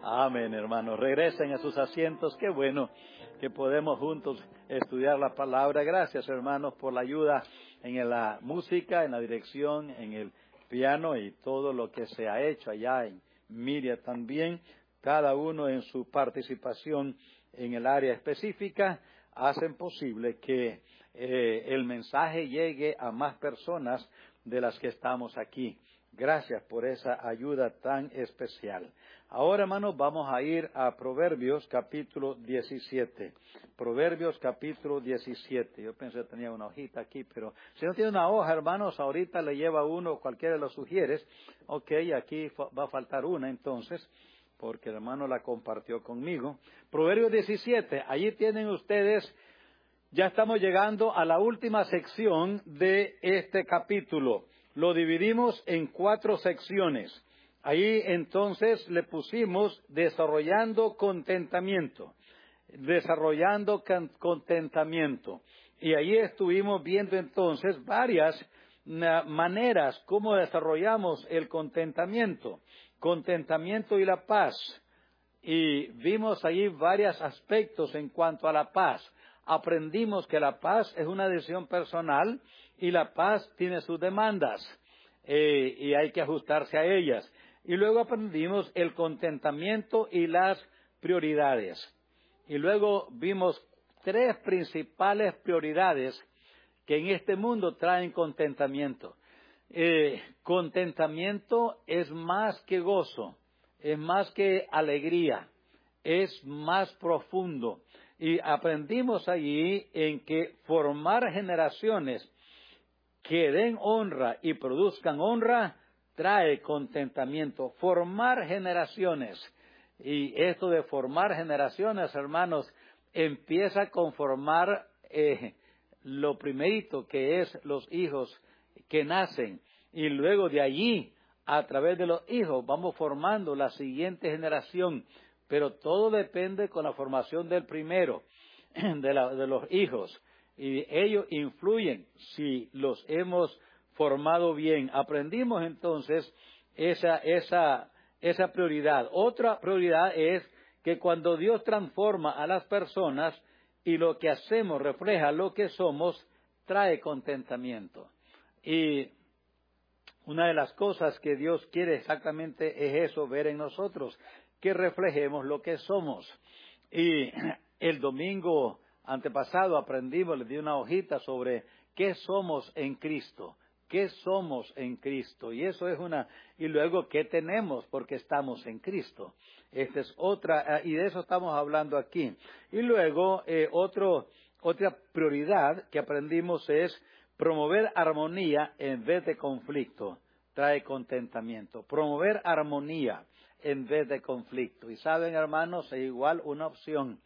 Amén, hermanos. Regresen a sus asientos. Qué bueno que podemos juntos estudiar la palabra. Gracias, hermanos, por la ayuda en la música, en la dirección, en el piano y todo lo que se ha hecho allá en Miria también. Cada uno en su participación en el área específica hacen posible que el mensaje llegue a más personas de las que estamos aquí. Gracias por esa ayuda tan especial. Ahora, hermanos, vamos a ir a Proverbios capítulo 17. Proverbios capítulo 17. Yo pensé que tenía una hojita aquí, pero si no tiene una hoja, hermanos, ahorita le lleva uno, cualquiera de los sugieres. Ok, aquí va a faltar una entonces, porque el hermano la compartió conmigo. Proverbios 17, allí tienen ustedes, ya estamos llegando a la última sección de este capítulo. Lo dividimos en 4 secciones. Ahí entonces le pusimos desarrollando contentamiento. Desarrollando contentamiento. Y ahí estuvimos viendo entonces varias maneras cómo desarrollamos el contentamiento. Contentamiento y la paz. Y vimos ahí varios aspectos en cuanto a la paz. Aprendimos que la paz es una decisión personal y la paz tiene sus demandas y hay que ajustarse a ellas. Y luego aprendimos el contentamiento y las prioridades. Y luego vimos 3 principales prioridades que en este mundo traen contentamiento. Contentamiento es más que gozo, es más que alegría, es más profundo. Y aprendimos allí en que formar generaciones que den honra y produzcan honra trae contentamiento. Formar generaciones. Y esto de formar generaciones, hermanos, empieza con formar lo primerito que es los hijos que nacen. Y luego de allí, a través de los hijos, vamos formando la siguiente generación. Pero todo depende con la formación del primero, de los hijos. Y ellos influyen si los hemos formado bien. Aprendimos entonces esa prioridad. Otra prioridad es que cuando Dios transforma a las personas y lo que hacemos refleja lo que somos, trae contentamiento. Y una de las cosas que Dios quiere exactamente es eso, ver en nosotros, que reflejemos lo que somos. Y el domingo antepasado aprendimos, les di una hojita sobre qué somos en Cristo. ¿Qué somos en Cristo? Y eso es y luego qué tenemos porque estamos en Cristo. Esta es otra, y de eso estamos hablando aquí. Y luego, otra prioridad que aprendimos es promover armonía en vez de conflicto. Trae contentamiento. Promover armonía en vez de conflicto. Y saben, hermanos, es igual una opción.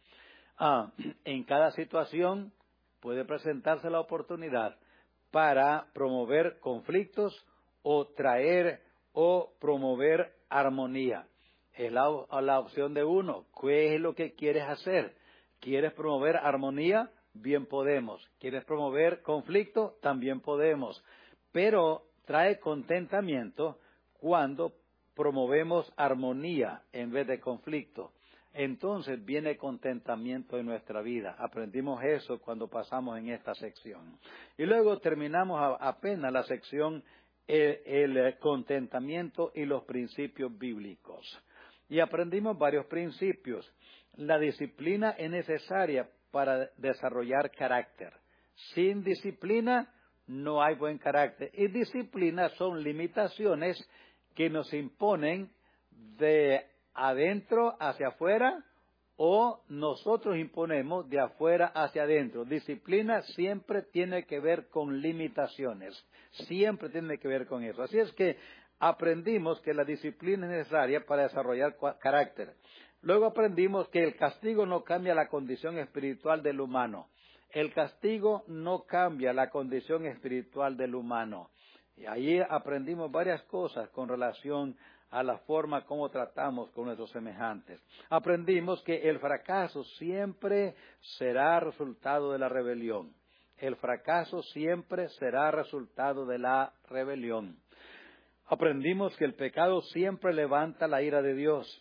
En cada situación puede presentarse la oportunidad para promover conflictos o traer o promover armonía. Es la opción de uno. ¿Qué es lo que quieres hacer? ¿Quieres promover armonía? Bien podemos. ¿Quieres promover conflicto? También podemos. Pero trae contentamiento cuando promovemos armonía en vez de conflicto. Entonces viene contentamiento en nuestra vida. Aprendimos eso cuando pasamos en esta sección. Y luego terminamos apenas la sección el contentamiento y los principios bíblicos. Y aprendimos varios principios. La disciplina es necesaria para desarrollar carácter. Sin disciplina no hay buen carácter. Y disciplina son limitaciones que nos imponen de adentro hacia afuera o nosotros imponemos de afuera hacia adentro. Disciplina siempre tiene que ver con limitaciones, siempre tiene que ver con eso. Así es que aprendimos que la disciplina es necesaria para desarrollar carácter. Luego aprendimos que el castigo no cambia la condición espiritual del humano. El castigo no cambia la condición espiritual del humano. Y ahí aprendimos varias cosas con relación a la forma como tratamos con nuestros semejantes. Aprendimos que el fracaso siempre será resultado de la rebelión. El fracaso siempre será resultado de la rebelión. Aprendimos que el pecado siempre levanta la ira de Dios.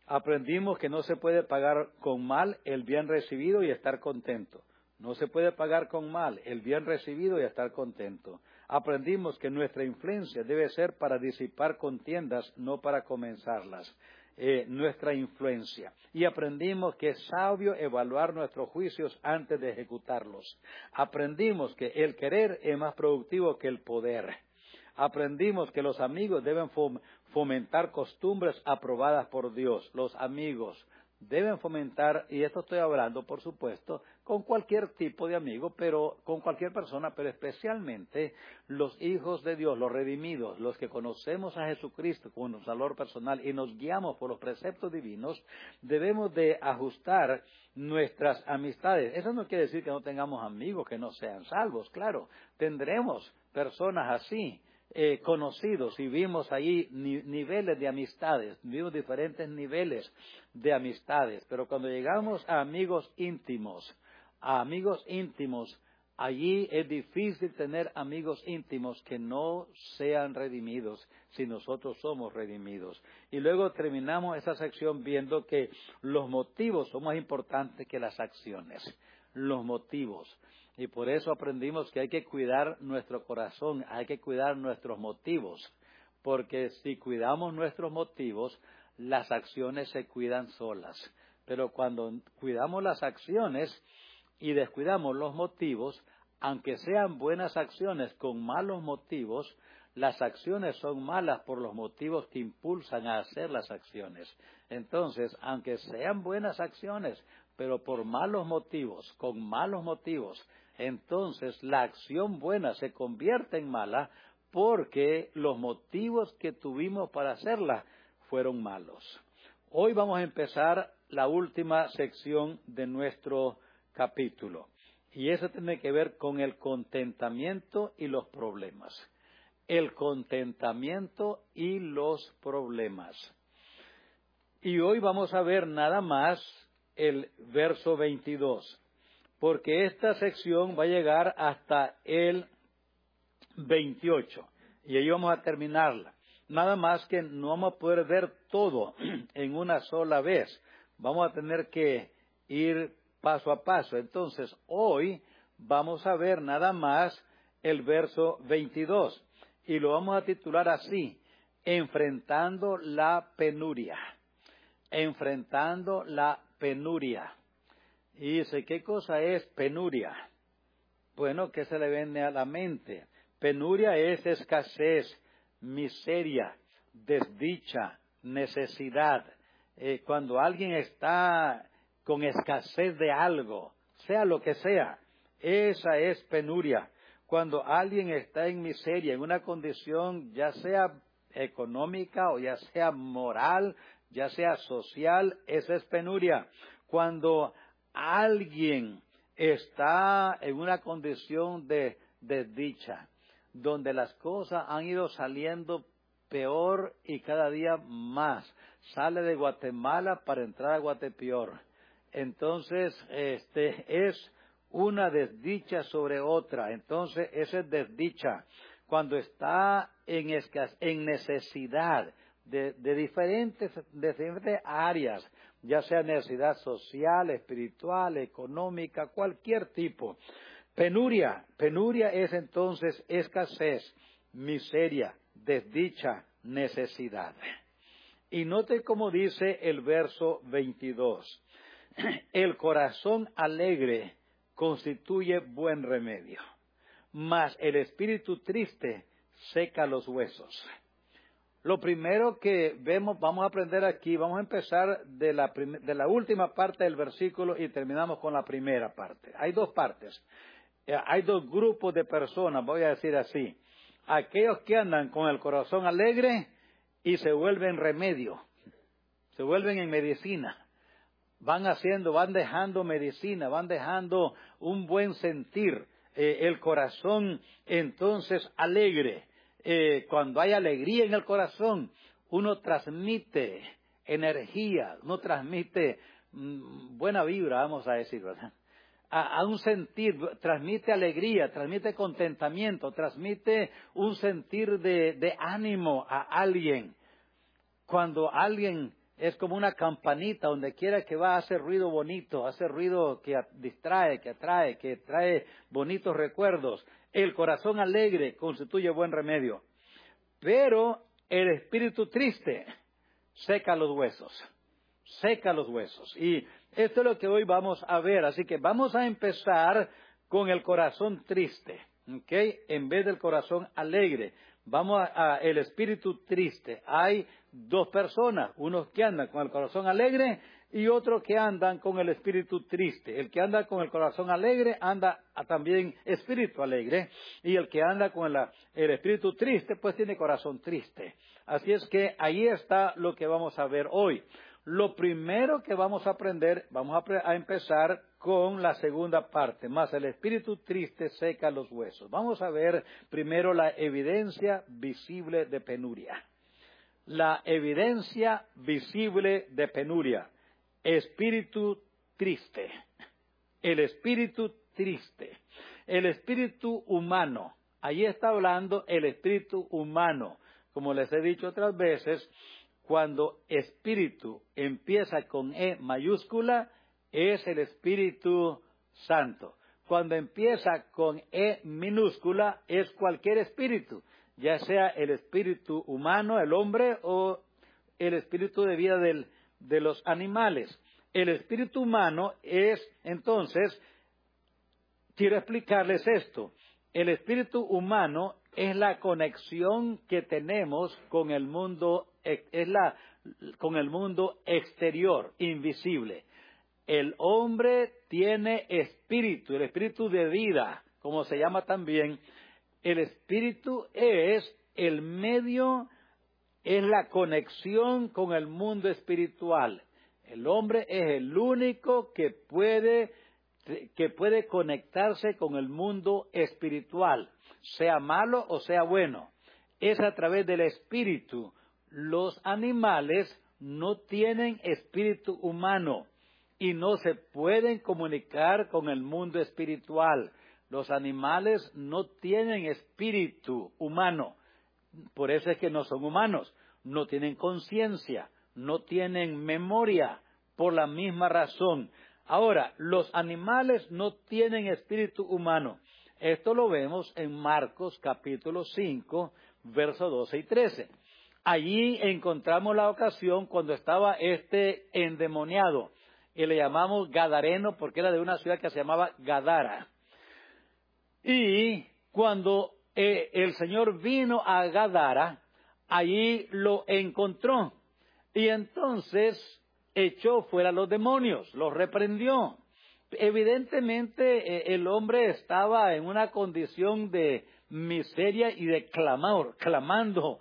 Aprendimos que no se puede pagar con mal el bien recibido y estar contento. No se puede pagar con mal el bien recibido y estar contento. Aprendimos que nuestra influencia debe ser para disipar contiendas, no para comenzarlas. Nuestra influencia. Y aprendimos que es sabio evaluar nuestros juicios antes de ejecutarlos. Aprendimos que el querer es más productivo que el poder. Aprendimos que los amigos deben fomentar costumbres aprobadas por Dios. Los amigos deben fomentar, y esto estoy hablando, por supuesto, con cualquier tipo de amigo, pero con cualquier persona, pero especialmente los hijos de Dios, los redimidos, los que conocemos a Jesucristo con nuestro valor personal y nos guiamos por los preceptos divinos, debemos de ajustar nuestras amistades. Eso no quiere decir que no tengamos amigos que no sean salvos, claro, tendremos personas así, conocidos, y vimos ahí niveles de amistades, vimos diferentes niveles de amistades, pero cuando llegamos a amigos íntimos, allí es difícil tener amigos íntimos que no sean redimidos si nosotros somos redimidos. Y luego terminamos esa sección viendo que los motivos son más importantes que las acciones, los motivos. Y por eso aprendimos que hay que cuidar nuestro corazón, hay que cuidar nuestros motivos, porque si cuidamos nuestros motivos, las acciones se cuidan solas. Pero cuando cuidamos las acciones y descuidamos los motivos, aunque sean buenas acciones con malos motivos, las acciones son malas por los motivos que impulsan a hacer las acciones. Entonces, aunque sean buenas acciones, pero por malos motivos, con malos motivos, entonces la acción buena se convierte en mala porque los motivos que tuvimos para hacerla fueron malos. Hoy vamos a empezar la última sección de nuestro capítulo y eso tiene que ver con el contentamiento y los problemas. El contentamiento y los problemas. Y hoy vamos a ver nada más el verso 22. Porque esta sección va a llegar hasta el 28, y ahí vamos a terminarla. Nada más que no vamos a poder ver todo en una sola vez. Vamos a tener que ir paso a paso. Entonces, hoy vamos a ver nada más el verso 22, y lo vamos a titular así: Enfrentando la penuria. Enfrentando la penuria. Y dice, ¿qué cosa es penuria? Bueno, ¿qué se le viene a la mente? Penuria es escasez, miseria, desdicha, necesidad. Cuando alguien está con escasez de algo, sea lo que sea, esa es penuria. Cuando alguien está en miseria, en una condición ya sea económica o ya sea moral, ya sea social, esa es penuria. Cuando alguien está en una condición de desdicha, donde las cosas han ido saliendo peor y cada día más. Sale de Guatemala para entrar a Guatepeor. Entonces, es una desdicha sobre otra. Entonces, esa es desdicha. Cuando está en necesidad de diferentes áreas, ya sea necesidad social, espiritual, económica, cualquier tipo. Penuria es entonces escasez, miseria, desdicha, necesidad. Y note cómo dice el verso 22. El corazón alegre constituye buen remedio, mas el espíritu triste seca los huesos. Lo primero que vamos a aprender aquí, vamos a empezar de la última parte del versículo y terminamos con la primera parte. Hay dos partes. Hay dos grupos de personas, voy a decir así. Aquellos que andan con el corazón alegre y se vuelven remedio, se vuelven en medicina. Van dejando medicina, van dejando un buen sentir. El corazón entonces alegre. Cuando hay alegría en el corazón, uno transmite energía, uno transmite buena vibra, vamos a decir, ¿verdad? A un sentir, transmite alegría, transmite contentamiento, transmite un sentir de ánimo a alguien. Cuando alguien es como una campanita, donde quiera que va hace ruido bonito, hace ruido que distrae, que atrae, que trae bonitos recuerdos. El corazón alegre constituye buen remedio. Pero el espíritu triste seca los huesos. Seca los huesos. Y esto es lo que hoy vamos a ver. Así que vamos a empezar con el corazón triste, ¿ok? En vez del corazón alegre. Vamos a el espíritu triste. Hay dos personas, unos que andan con el corazón alegre y otros que andan con el espíritu triste. El que anda con el corazón alegre anda también espíritu alegre, y el que anda con el espíritu triste pues tiene corazón triste. Así es que ahí está lo que vamos a ver hoy. Lo primero que vamos a aprender, vamos a empezar con la segunda parte, más el espíritu triste seca los huesos. Vamos a ver primero la evidencia visible de penuria. La evidencia visible de penuria. Espíritu triste. El espíritu triste. El espíritu humano. Allí está hablando el espíritu humano. Como les he dicho otras veces, cuando espíritu empieza con E mayúscula, es el Espíritu Santo. Cuando empieza con E minúscula, es cualquier espíritu, ya sea el espíritu humano, el hombre, o el espíritu de vida de los animales. El espíritu humano es, entonces, quiero explicarles esto. El espíritu humano es la conexión que tenemos con el mundo, con el mundo exterior, invisible. El hombre tiene espíritu, el espíritu de vida, como se llama también. El espíritu es el medio, es la conexión con el mundo espiritual. El hombre es el único que puede conectarse con el mundo espiritual, sea malo o sea bueno. Es a través del espíritu. Los animales no tienen espíritu humano y no se pueden comunicar con el mundo espiritual. Los animales no tienen espíritu humano, por eso es que no son humanos, no tienen conciencia, no tienen memoria, por la misma razón. Ahora, los animales no tienen espíritu humano. Esto lo vemos en Marcos capítulo 5, versos 12 y 13. Allí encontramos la ocasión cuando estaba este endemoniado, y le llamamos Gadareno porque era de una ciudad que se llamaba Gadara. Y cuando el Señor vino a Gadara, allí lo encontró. Y entonces echó fuera los demonios, los reprendió. Evidentemente el hombre estaba en una condición de miseria y de clamando,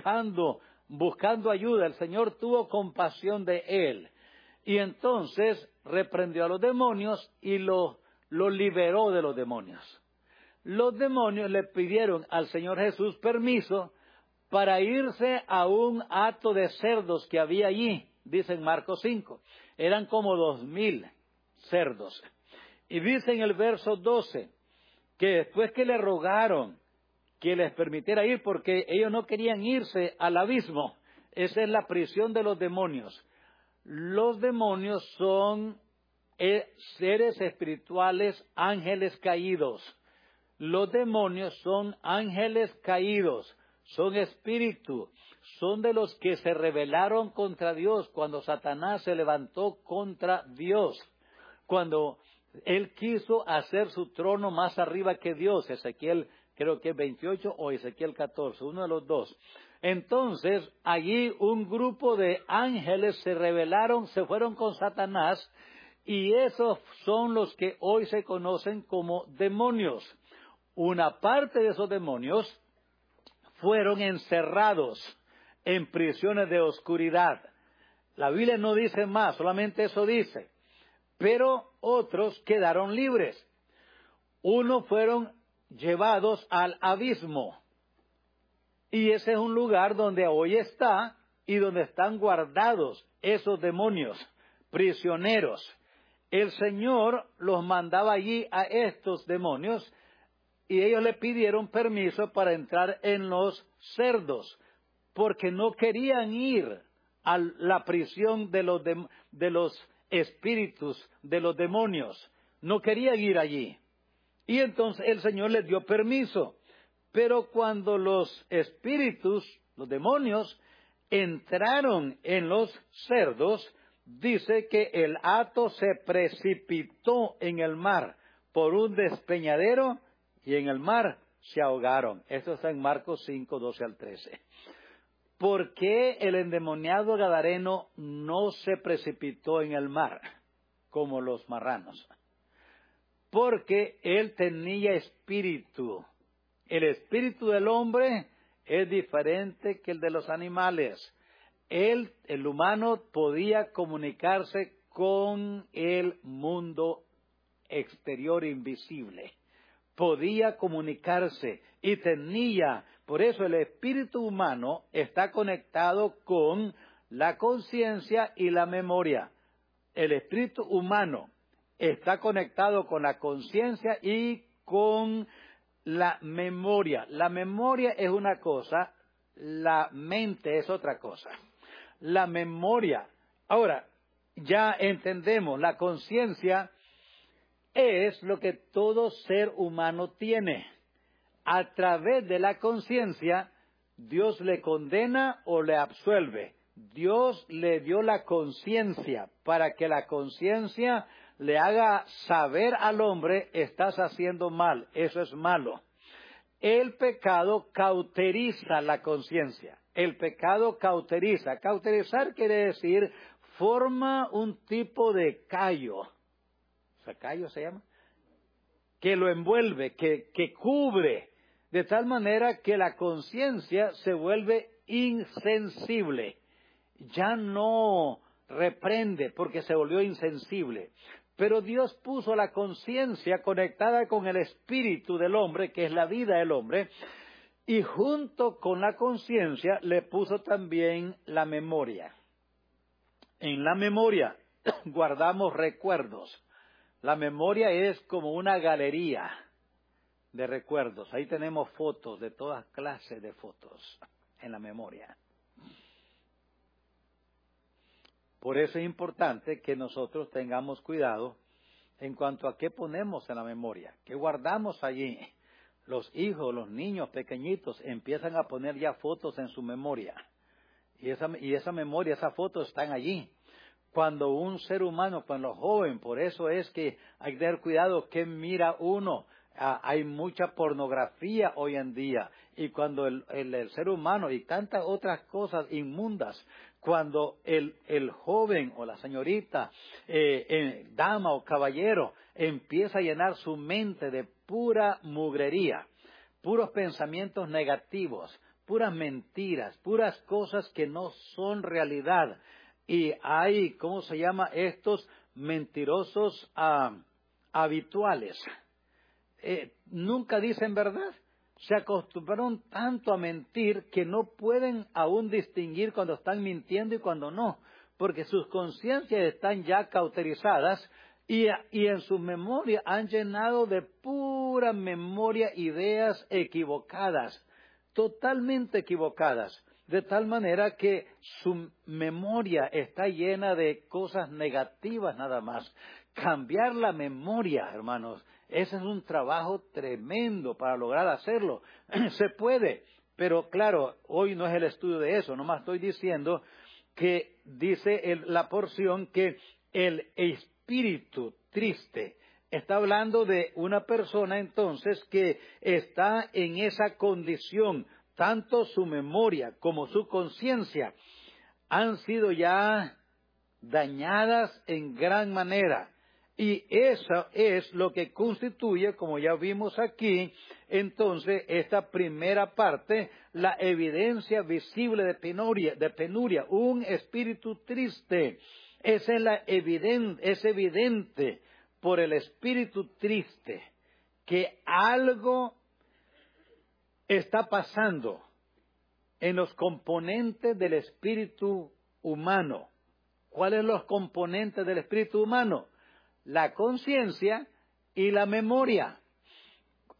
buscando ayuda. El Señor tuvo compasión de él. Y entonces reprendió a los demonios y lo liberó de los demonios. Los demonios le pidieron al Señor Jesús permiso para irse a un hato de cerdos que había allí, dice en Marcos 5. Eran como 2,000 cerdos. Y dice en el verso 12, que después que le rogaron que les permitiera ir, porque ellos no querían irse al abismo. Esa es la prisión de los demonios. Los demonios son seres espirituales, ángeles caídos. Los demonios son ángeles caídos, son espíritu, son de los que se rebelaron contra Dios cuando Satanás se levantó contra Dios, cuando él quiso hacer su trono más arriba que Dios. Ezequiel creo que 28 o Ezequiel 14, uno de los dos. Entonces, allí un grupo de ángeles se rebelaron, se fueron con Satanás, y esos son los que hoy se conocen como demonios. Una parte de esos demonios fueron encerrados en prisiones de oscuridad. La Biblia no dice más, solamente eso dice. Pero otros quedaron libres. Unos fueron llevados al abismo. Y ese es un lugar donde hoy está y donde están guardados esos demonios, prisioneros. El Señor los mandaba allí a estos demonios y ellos le pidieron permiso para entrar en los cerdos, porque no querían ir a la prisión de los espíritus, de los demonios. No querían ir allí. Y entonces el Señor les dio permiso. Pero cuando los espíritus, los demonios, entraron en los cerdos, dice que el hato se precipitó en el mar por un despeñadero y en el mar se ahogaron. Esto está en Marcos 5, 12 al 13. ¿Por qué el endemoniado gadareno no se precipitó en el mar como los marranos? Porque él tenía espíritu. El espíritu del hombre es diferente que el de los animales. El humano podía comunicarse con el mundo exterior invisible. Podía comunicarse y tenía, por eso el espíritu humano está conectado con la conciencia y la memoria. El espíritu humano está conectado con la conciencia y con la memoria. La memoria es una cosa, la mente es otra cosa. La memoria. Ahora, ya entendemos, la conciencia es lo que todo ser humano tiene. A través de la conciencia, Dios le condena o le absuelve. Dios le dio la conciencia para que la conciencia le haga saber al hombre, estás haciendo mal, eso es malo. El pecado cauteriza la conciencia. El pecado cauteriza. Cauterizar quiere decir, forma un tipo de callo. O sea, callo se llama. Que lo envuelve, que cubre. De tal manera que la conciencia se vuelve insensible. Ya no reprende porque se volvió insensible. Pero Dios puso la conciencia conectada con el espíritu del hombre, que es la vida del hombre, y junto con la conciencia le puso también la memoria. En la memoria guardamos recuerdos. La memoria es como una galería de recuerdos. Ahí tenemos fotos, de todas clases de fotos en la memoria. Por eso es importante que nosotros tengamos cuidado en cuanto a qué ponemos en la memoria, qué guardamos allí. Los hijos, los niños pequeñitos empiezan a poner ya fotos en su memoria. Y esa memoria, esas fotos están allí. Cuando un ser humano, cuando joven, por eso es que hay que tener cuidado qué mira uno. Hay mucha pornografía hoy en día. Y cuando el ser humano y tantas otras cosas inmundas, cuando el joven o la señorita, dama o caballero, empieza a llenar su mente de pura mugrería, puros pensamientos negativos, puras mentiras, puras cosas que no son realidad. Y hay, ¿cómo se llama? Estos mentirosos habituales. Nunca dicen verdad. Se acostumbraron tanto a mentir que no pueden aún distinguir cuando están mintiendo y cuando no, porque sus conciencias están ya cauterizadas y en su memoria han llenado de pura memoria ideas equivocadas, totalmente equivocadas, de tal manera que su memoria está llena de cosas negativas nada más. Cambiar la memoria, hermanos, ese es un trabajo tremendo para lograr hacerlo. Se puede, pero claro, hoy no es el estudio de eso, nomás estoy diciendo que dice la porción que el espíritu triste está hablando de una persona entonces que está en esa condición, tanto su memoria como su conciencia han sido ya dañadas en gran manera. Y eso es lo que constituye, como ya vimos aquí, entonces, esta primera parte, la evidencia visible de penuria, un espíritu triste. Es evidente por el espíritu triste que algo está pasando en los componentes del espíritu humano. ¿Cuáles son los componentes del espíritu humano? La conciencia y la memoria.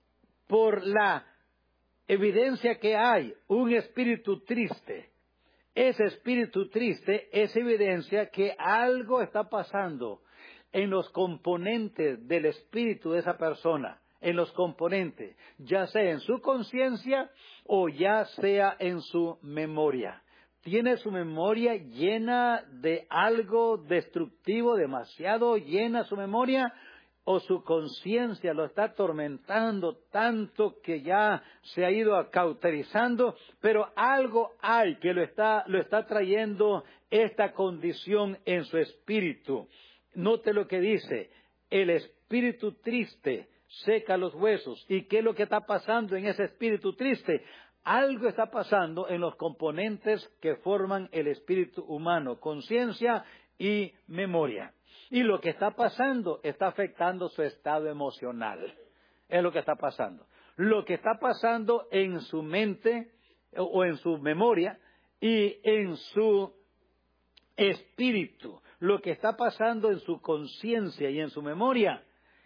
Por la evidencia que hay, un espíritu triste Ese espíritu triste es evidencia que algo está pasando en los componentes del espíritu de esa persona, en los componentes, ya sea en su conciencia o ya sea en su memoria. Tiene su memoria llena de algo destructivo, demasiado llena su memoria, o su conciencia lo está atormentando tanto que ya se ha ido cauterizando, pero algo hay que lo está trayendo esta condición en su espíritu. Note lo que dice, el espíritu triste seca los huesos. ¿Y qué es lo que está pasando en ese espíritu triste? Algo está pasando en los componentes que forman el espíritu humano, conciencia y memoria. Y lo que está pasando está afectando su estado emocional. Es lo que está pasando. Lo que está pasando en su mente o en su memoria y en su espíritu. Lo que está pasando en su conciencia y en su memoria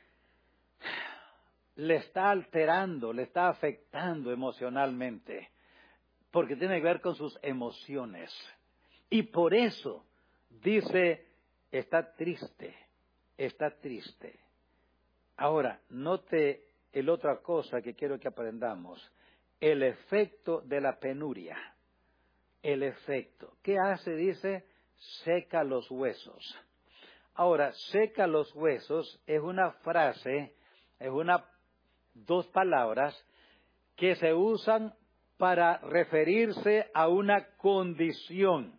le está alterando, le está afectando emocionalmente. Porque tiene que ver con sus emociones. Y por eso dice, está triste, está triste. Ahora, note el otra cosa que quiero que aprendamos, el efecto de la penuria. El efecto. ¿Qué hace? Dice, seca los huesos. Ahora, seca los huesos es una frase, dos palabras que se usan para referirse a una condición,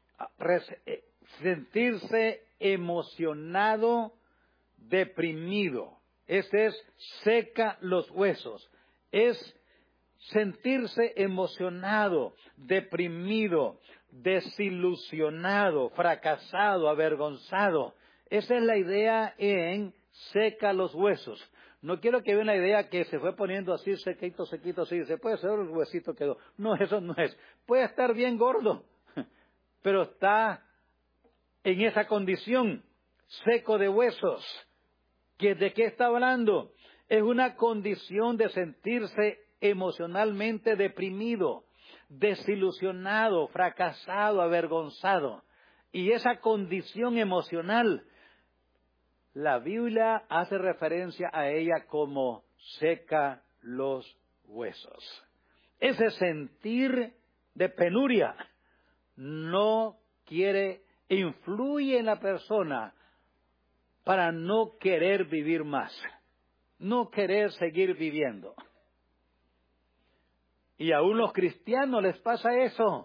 sentirse emocionado, deprimido. Ese es seca los huesos. Es sentirse emocionado, deprimido, desilusionado, fracasado, avergonzado. Esa es la idea en seca los huesos. No quiero que vean la idea que se fue poniendo así, sequito, así. Se puede ser el huesito quedó. No, eso no es. Puede estar bien gordo, pero está en esa condición, seco de huesos. ¿De qué está hablando? Es una condición de sentirse emocionalmente deprimido, desilusionado, fracasado, avergonzado. Y esa condición emocional, la Biblia hace referencia a ella como seca los huesos. Ese sentir de penuria no influye en la persona para no querer vivir más, no querer seguir viviendo. Y aún los cristianos les pasa eso.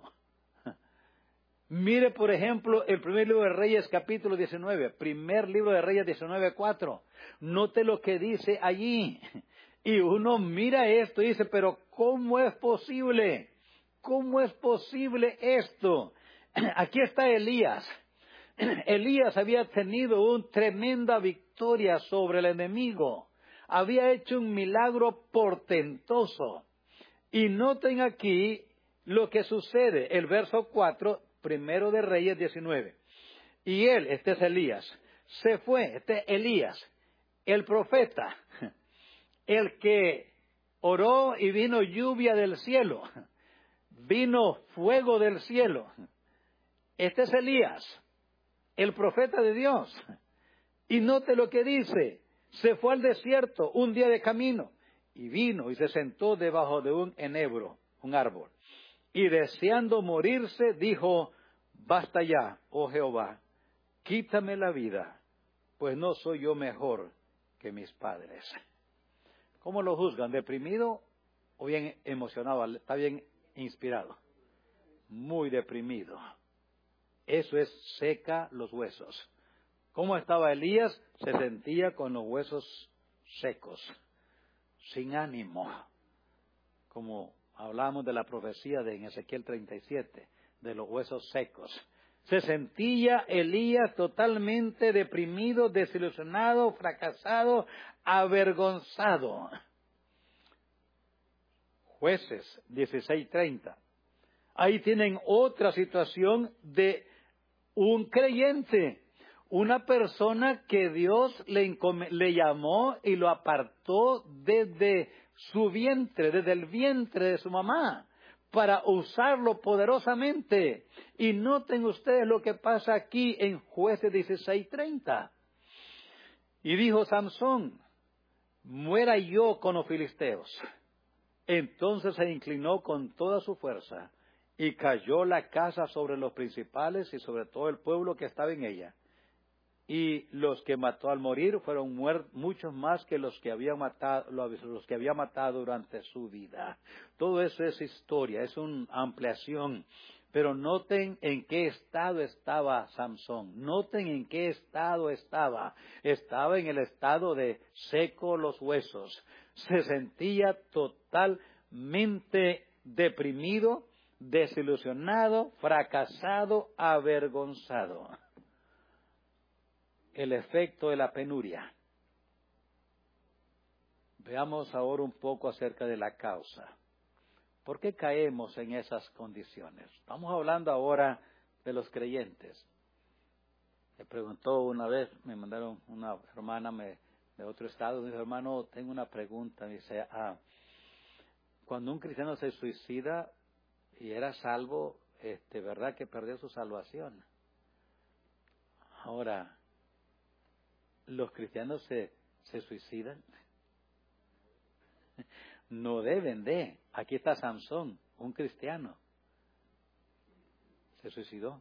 Mire, por ejemplo, el primer libro de Reyes, capítulo 19. Primer libro de Reyes 19:4. Note lo que dice allí. Y uno mira esto y dice, pero ¿cómo es posible? ¿Cómo es posible esto? Aquí está Elías. Elías había tenido una tremenda victoria sobre el enemigo. Había hecho un milagro portentoso. Y noten aquí lo que sucede. El verso 4, primero de Reyes 19. Y él, este es Elías, se fue, este es Elías, el profeta, el que oró y vino lluvia del cielo, vino fuego del cielo. Este es Elías, el profeta de Dios. Y note lo que dice, se fue al desierto un día de camino, y vino y se sentó debajo de un enebro, un árbol. Y deseando morirse, dijo, basta ya, oh Jehová, quítame la vida, pues no soy yo mejor que mis padres. ¿Cómo lo juzgan? ¿Deprimido o bien emocionado? ¿Está bien inspirado? Muy deprimido. Eso es seca los huesos. ¿Cómo estaba Elías? Se sentía con los huesos secos, sin ánimo, como hablamos de la profecía de en Ezequiel 37, de los huesos secos. Se sentía Elías totalmente deprimido, desilusionado, fracasado, avergonzado. Jueces 16:30. Ahí tienen otra situación de un creyente, una persona que Dios le llamó y lo apartó desde su vientre, desde el vientre de su mamá, para usarlo poderosamente. Y noten ustedes lo que pasa aquí en Jueces 16:30. Y dijo Samsón, muera yo con los filisteos. Entonces se inclinó con toda su fuerza y cayó la casa sobre los principales y sobre todo el pueblo que estaba en ella. Y los que mató al morir fueron muchos más que los que había matado durante su vida. Todo eso es historia, es una ampliación. Pero noten en qué estado estaba Samsón. Noten en qué estado estaba. Estaba en el estado de seco los huesos. Se sentía totalmente deprimido, desilusionado, fracasado, avergonzado. El efecto de la penuria. Veamos ahora un poco acerca de la causa. ¿Por qué caemos en esas condiciones? Estamos hablando ahora de los creyentes. Me preguntó una vez, me mandaron una hermana de otro estado, me dijo, hermano, tengo una pregunta. Me dice, cuando un cristiano se suicida y era salvo, ¿verdad que perdió su salvación? Ahora, ¿los cristianos se suicidan? No deben de. Aquí está Samsón, un cristiano. Se suicidó.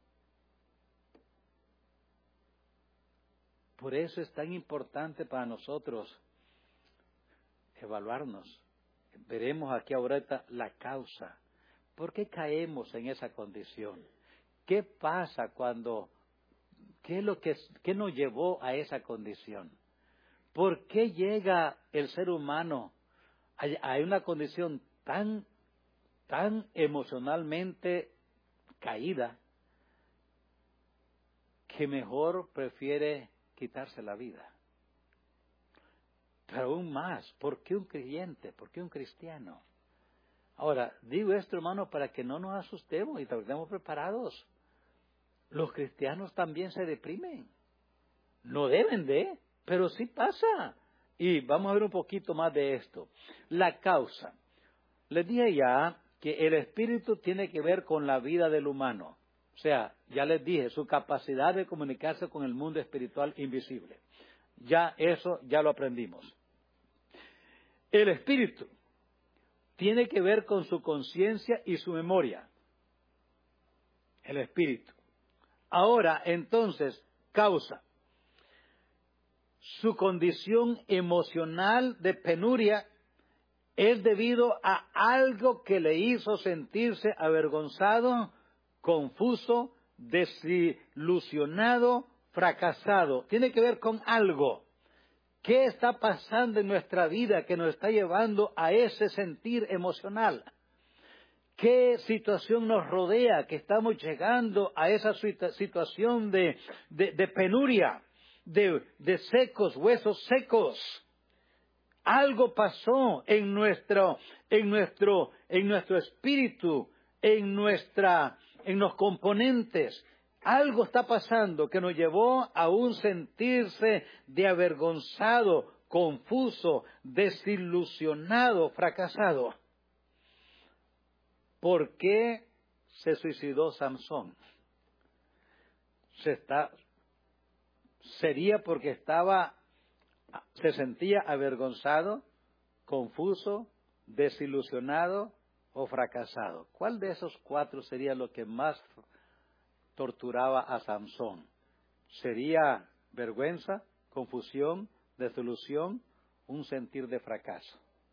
Por eso es tan importante para nosotros evaluarnos. Veremos aquí ahorita la causa. ¿Por qué caemos en esa condición? ¿Qué pasa qué nos llevó a esa condición? ¿Por qué llega el ser humano a una condición tan emocionalmente caída que mejor prefiere quitarse la vida? Pero aún más, ¿por qué un creyente? ¿Por qué un cristiano? Ahora, digo esto, hermano, para que no nos asustemos y estemos preparados. Los cristianos también se deprimen. No deben de, pero sí pasa. Y vamos a ver un poquito más de esto. La causa. Les dije ya que el espíritu tiene que ver con la vida del humano. O sea, ya les dije, su capacidad de comunicarse con el mundo espiritual invisible. Ya eso, ya lo aprendimos. El espíritu tiene que ver con su conciencia y su memoria. El espíritu. Ahora, entonces, causa. Su condición emocional de penuria es debido a algo que le hizo sentirse avergonzado, confuso, desilusionado, fracasado. Tiene que ver con algo. ¿Qué está pasando en nuestra vida que nos está llevando a ese sentir emocional? ¿Qué situación nos rodea que estamos llegando a esa situación de penuria, de secos, huesos secos? Algo pasó en nuestro espíritu, en los componentes. Algo está pasando que nos llevó a un sentirse de avergonzado, confuso, desilusionado, fracasado. ¿Por qué se suicidó Samsón? Sería porque se sentía avergonzado, confuso, desilusionado o fracasado. ¿Cuál de esos cuatro sería lo que más torturaba a Samsón? ¿Sería vergüenza, confusión, desilusión, un sentir de fracaso?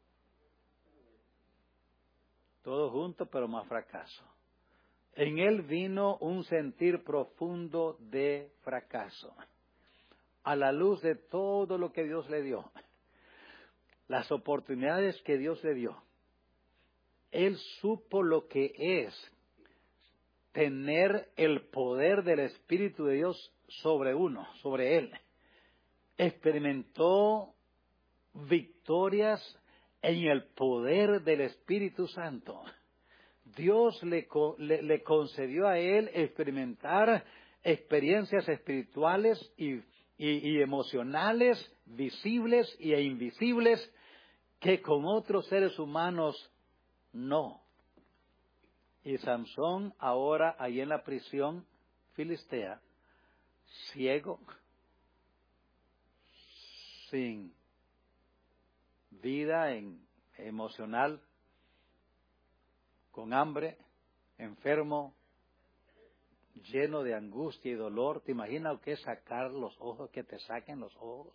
Todo junto, pero más fracaso. En él vino un sentir profundo de fracaso. A la luz de todo lo que Dios le dio, las oportunidades que Dios le dio, él supo lo que es tener el poder del Espíritu de Dios sobre él. Experimentó victorias en el poder del Espíritu Santo. Dios le concedió a él experimentar experiencias espirituales y emocionales, visibles e invisibles, que con otros seres humanos no. Y Samson ahora ahí en la prisión filistea, ciego, sin vida emocional, con hambre, enfermo, lleno de angustia y dolor. ¿Te imaginas lo que es sacar los ojos, que te saquen los ojos?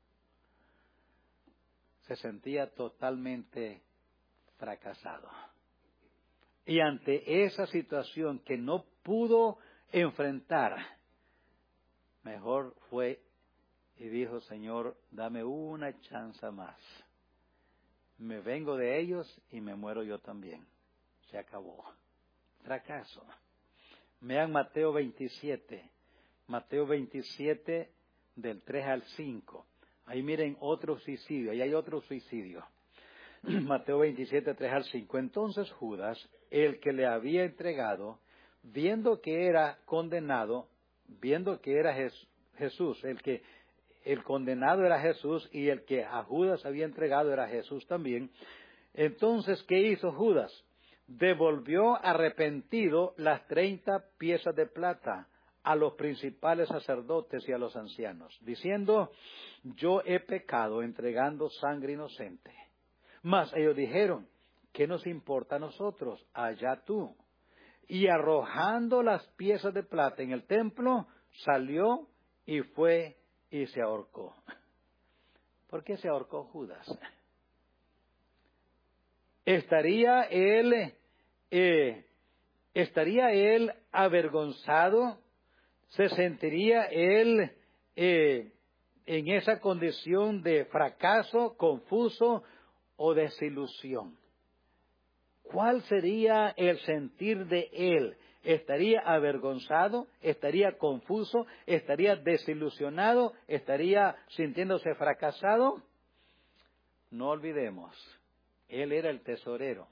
Se sentía totalmente fracasado. Y ante esa situación que no pudo enfrentar, mejor fue y dijo: Señor, dame una chance más. Me vengo de ellos y me muero yo también. Se acabó. Fracaso. Vean Mateo 27. Mateo 27 del 3 al 5. Ahí miren otro suicidio. Ahí hay otro suicidio. Mateo 27, 3 al 5. Entonces Judas, el que le había entregado, viendo que era condenado, viendo que era Jesús, el condenado era Jesús y el que a Judas había entregado era Jesús también. Entonces, ¿qué hizo Judas? Devolvió arrepentido las 30 piezas de plata a los principales sacerdotes y a los ancianos, diciendo: yo he pecado entregando sangre inocente. Mas ellos dijeron: ¿qué nos importa a nosotros? Allá tú. Y arrojando las piezas de plata en el templo, salió y fue y se ahorcó. ¿Por qué se ahorcó Judas? ¿Estaría él avergonzado? ¿Se sentiría él en esa condición de fracaso, confuso o desilusión? ¿Cuál sería el sentir de él? ¿Estaría avergonzado? ¿Estaría confuso? ¿Estaría desilusionado? ¿Estaría sintiéndose fracasado? No olvidemos, él era el tesorero.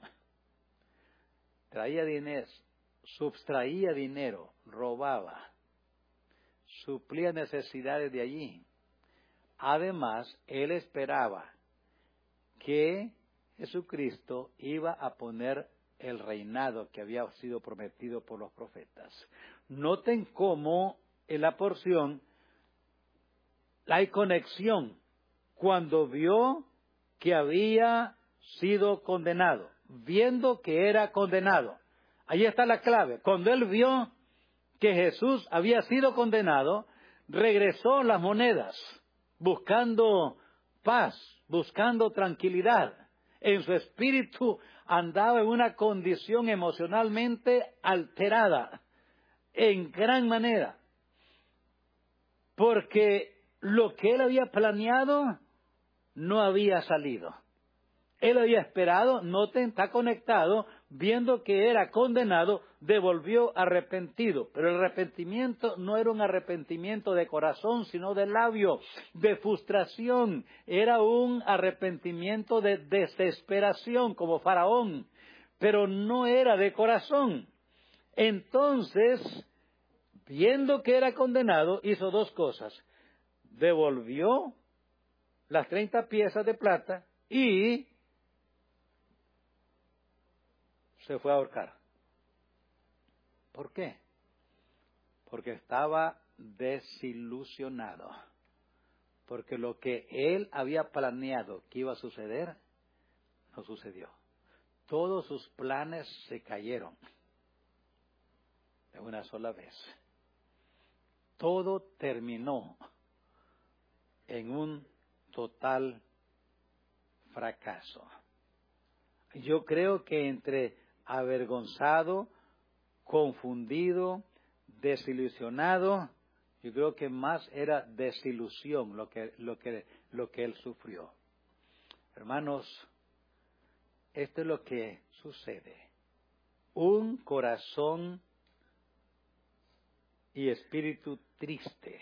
Traía dinero, sustraía dinero, robaba, suplía necesidades de allí. Además, él esperaba que Jesucristo iba a poner el reinado que había sido prometido por los profetas. Noten cómo en la porción hay conexión cuando vio que había sido condenado, viendo que era condenado. Ahí está la clave. Cuando él vio que Jesús había sido condenado, regresó las monedas, buscando paz, buscando tranquilidad. En su espíritu andaba en una condición emocionalmente alterada, en gran manera, porque lo que él había planeado no había salido. Él había esperado, noten, está conectado, viendo que era condenado, devolvió arrepentido. Pero el arrepentimiento no era un arrepentimiento de corazón, sino de labio, de frustración. Era un arrepentimiento de desesperación, como Faraón, pero no era de corazón. Entonces, viendo que era condenado, hizo dos cosas. Devolvió las 30 piezas de plata y se fue a ahorcar. ¿Por qué? Porque estaba desilusionado. Porque lo que él había planeado que iba a suceder, no sucedió. Todos sus planes se cayeron de una sola vez. Todo terminó en un total fracaso. Yo creo que entre avergonzado, confundido, desilusionado, yo creo que más era desilusión lo que él sufrió. Hermanos, esto es lo que sucede. Un corazón y espíritu triste.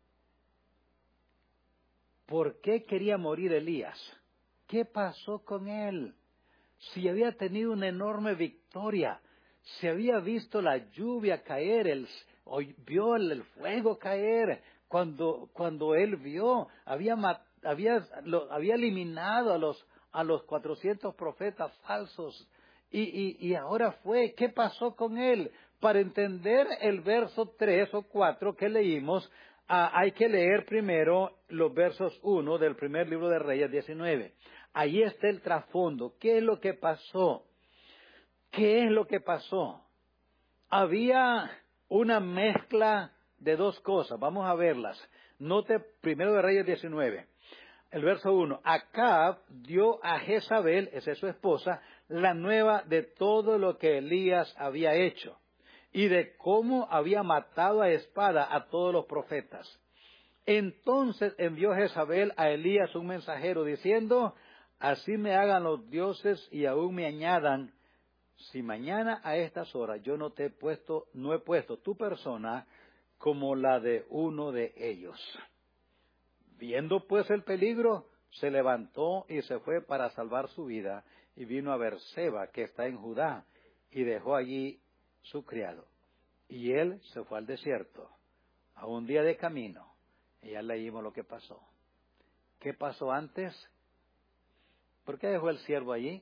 ¿Por qué quería morir Elías? ¿Qué pasó con él? Si había tenido una enorme victoria, se había visto la lluvia caer, vio el fuego caer, cuando él vio, había eliminado a los 400 profetas falsos, Y ahora ¿qué pasó con él? Para entender el verso 3 o 4 que leímos, hay que leer primero los versos 1 del primer libro de Reyes 19. Ahí está el trasfondo. ¿Qué es lo que pasó? ¿Qué es lo que pasó? Había una mezcla de dos cosas. Vamos a verlas. Note primero de Reyes 19. El verso 1. Acab dio a Jezabel, esa es su esposa, la nueva de todo lo que Elías había hecho y de cómo había matado a espada a todos los profetas. Entonces envió Jezabel a Elías un mensajero diciendo, así me hagan los dioses y aún me añadan, si mañana a estas horas yo no he puesto tu persona como la de uno de ellos. Viendo pues el peligro, se levantó y se fue para salvar su vida, y vino a Berseba, que está en Judá, y dejó allí su criado. Y él se fue al desierto, a un día de camino, y ya leímos lo que pasó. ¿Qué pasó antes? ¿Por qué dejó el siervo allí?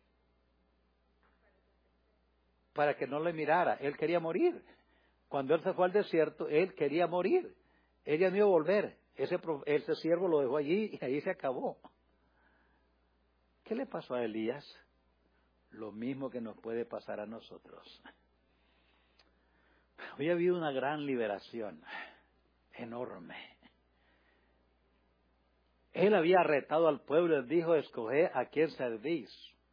Para que no le mirara. Él quería morir. Cuando él se fue al desierto, él quería morir. Él ya no iba a volver. Ese siervo lo dejó allí y ahí se acabó. ¿Qué le pasó a Elías? Lo mismo que nos puede pasar a nosotros. Hoy ha habido una gran liberación, enorme. Él había retado al pueblo y dijo, escoged a quién servís.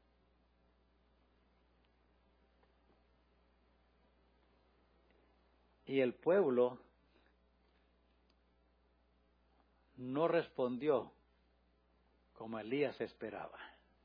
Y el pueblo no respondió como Elías esperaba.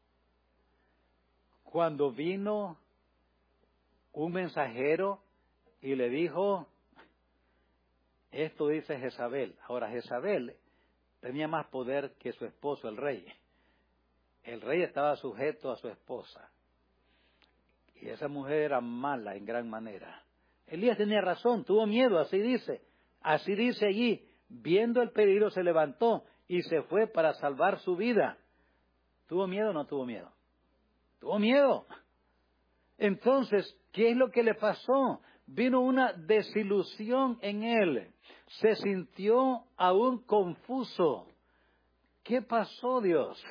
Cuando vino un mensajero y le dijo, esto dice Jezabel. Ahora Jezabel tenía más poder que su esposo, el rey. El rey estaba sujeto a su esposa. Y esa mujer era mala en gran manera. Elías tenía razón, tuvo miedo, así dice. Así dice allí. Viendo el peligro se levantó y se fue para salvar su vida. ¿Tuvo miedo o no tuvo miedo? Tuvo miedo. Entonces, ¿qué es lo que le pasó? Vino una desilusión en él. Se sintió aún confuso. ¿Qué pasó, Dios?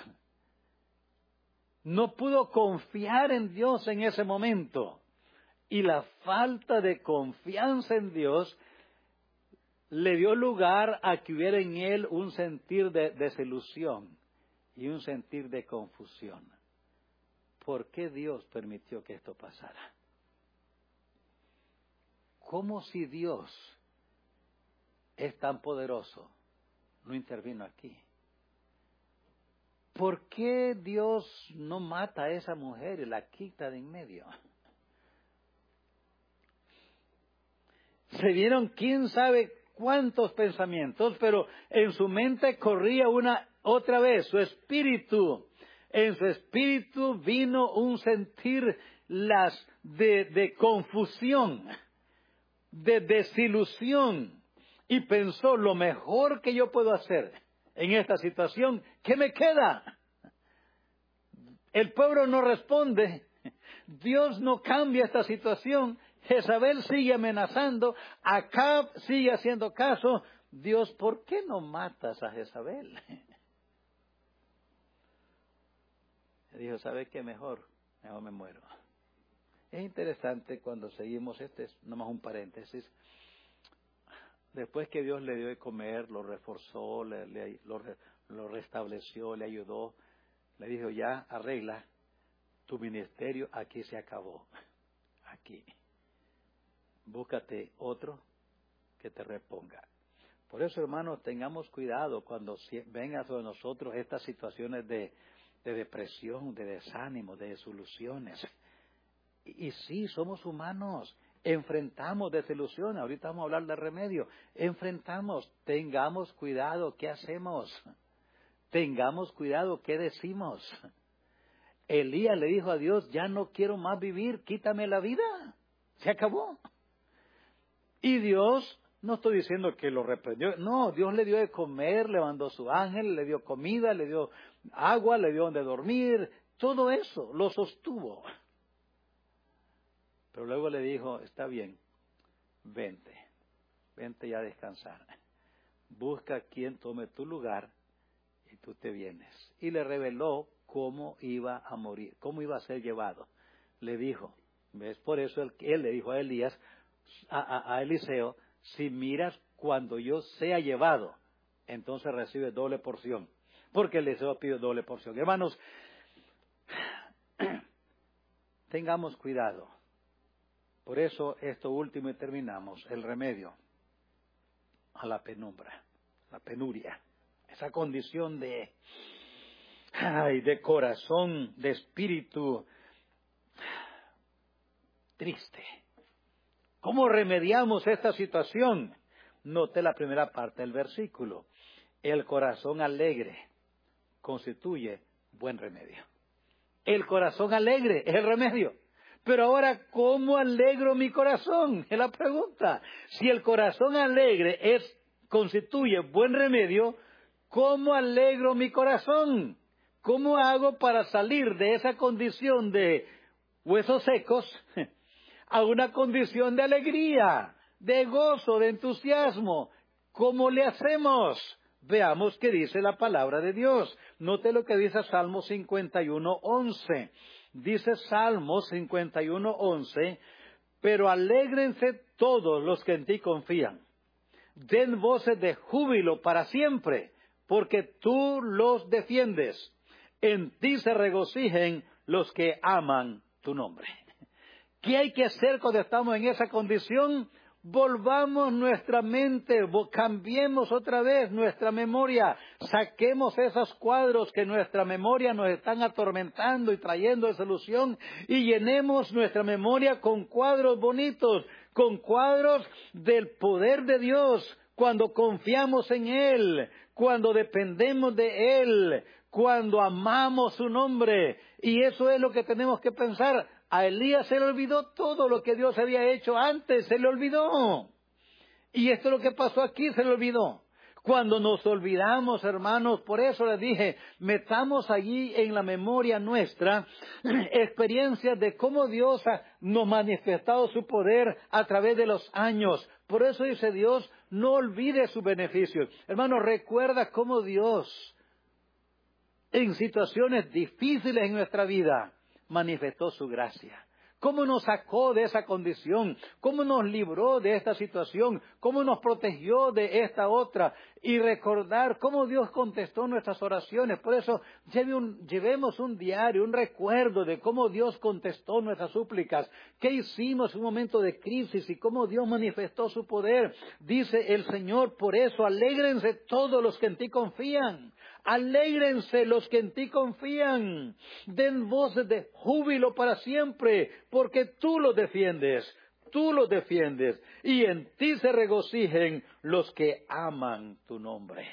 No pudo confiar en Dios en ese momento. Y la falta de confianza en Dios le dio lugar a que hubiera en él un sentir de desilusión y un sentir de confusión. ¿Por qué Dios permitió que esto pasara? ¿Cómo si Dios es tan poderoso no intervino aquí? ¿Por qué Dios no mata a esa mujer y la quita de en medio? Se dieron quién sabe cuántos pensamientos, pero en su mente corría otra vez su espíritu. En su espíritu vino un sentir de confusión, de desilusión, y pensó, lo mejor que yo puedo hacer en esta situación, ¿qué me queda? El pueblo no responde, Dios no cambia esta situación, Jezabel sigue amenazando, Acab sigue haciendo caso. Dios, ¿por qué no matas a Jezabel? Dijo, ¿sabe qué? Mejor me muero. Es interesante cuando seguimos, este es nomás un paréntesis, después que Dios le dio de comer, lo reforzó, lo restableció, le ayudó, le dijo, ya arregla, tu ministerio aquí se acabó, aquí. Búscate otro que te reponga. Por eso, hermanos, tengamos cuidado cuando vengan sobre nosotros estas situaciones de depresión, de desánimo, de desilusiones. Y sí, somos humanos, enfrentamos desilusiones, ahorita vamos a hablar de remedio, enfrentamos, tengamos cuidado, ¿qué hacemos? Tengamos cuidado, ¿qué decimos? Elías le dijo a Dios, ya no quiero más vivir, quítame la vida, se acabó. Y Dios, no estoy diciendo que lo reprendió, no, Dios le dio de comer, le mandó su ángel, le dio comida, le dio agua, le dio donde dormir, todo eso lo sostuvo. Pero luego le dijo, está bien, vente ya a descansar. Busca quien tome tu lugar y tú te vienes. Y le reveló cómo iba a morir, cómo iba a ser llevado. Le dijo, ¿ves? Por eso él le dijo a Elías, a Eliseo, si miras cuando yo sea llevado, entonces recibe doble porción. Porque Eliseo pide doble porción. Hermanos, tengamos cuidado. Por eso esto último y terminamos, el remedio a la penumbra, la penuria, esa condición de corazón, de espíritu triste. ¿Cómo remediamos esta situación? Note la primera parte del versículo. El corazón alegre constituye buen remedio. El corazón alegre es el remedio. Pero ahora, ¿cómo alegro mi corazón? Es la pregunta. Si el corazón alegre constituye buen remedio, ¿cómo alegro mi corazón? ¿Cómo hago para salir de esa condición de huesos secos a una condición de alegría, de gozo, de entusiasmo? ¿Cómo le hacemos? Veamos qué dice la palabra de Dios. Note lo que dice Salmo 51:11. Dice Salmo 51:11, pero alégrense todos los que en ti confían. Den voces de júbilo para siempre, porque tú los defiendes. En ti se regocijen los que aman tu nombre. ¿Qué hay que hacer cuando estamos en esa condición? Volvamos nuestra mente, cambiemos otra vez nuestra memoria, saquemos esos cuadros que nuestra memoria nos están atormentando y trayendo desilusión y llenemos nuestra memoria con cuadros bonitos, con cuadros del poder de Dios, cuando confiamos en Él, cuando dependemos de Él, cuando amamos su nombre. Y eso es lo que tenemos que pensar. A Elías se le olvidó todo lo que Dios había hecho antes, se le olvidó. Y esto es lo que pasó aquí, se le olvidó. Cuando nos olvidamos, hermanos, por eso les dije, metamos allí en la memoria nuestra experiencias de cómo Dios nos ha manifestado su poder a través de los años. Por eso dice Dios, no olvide sus beneficios. Hermanos, recuerda cómo Dios, en situaciones difíciles en nuestra vida, manifestó su gracia. Cómo nos sacó de esa condición, cómo nos libró de esta situación, cómo nos protegió de esta otra, y recordar cómo Dios contestó nuestras oraciones. Por eso llevemos un diario, un recuerdo de cómo Dios contestó nuestras súplicas, qué hicimos en un momento de crisis y cómo Dios manifestó su poder. Dice el Señor, por eso alégrense todos los que en ti confían. Alégrense los que en ti confían. Den voces de júbilo para siempre, porque tú los defiendes. Tú los defiendes. Y en ti se regocijen los que aman tu nombre.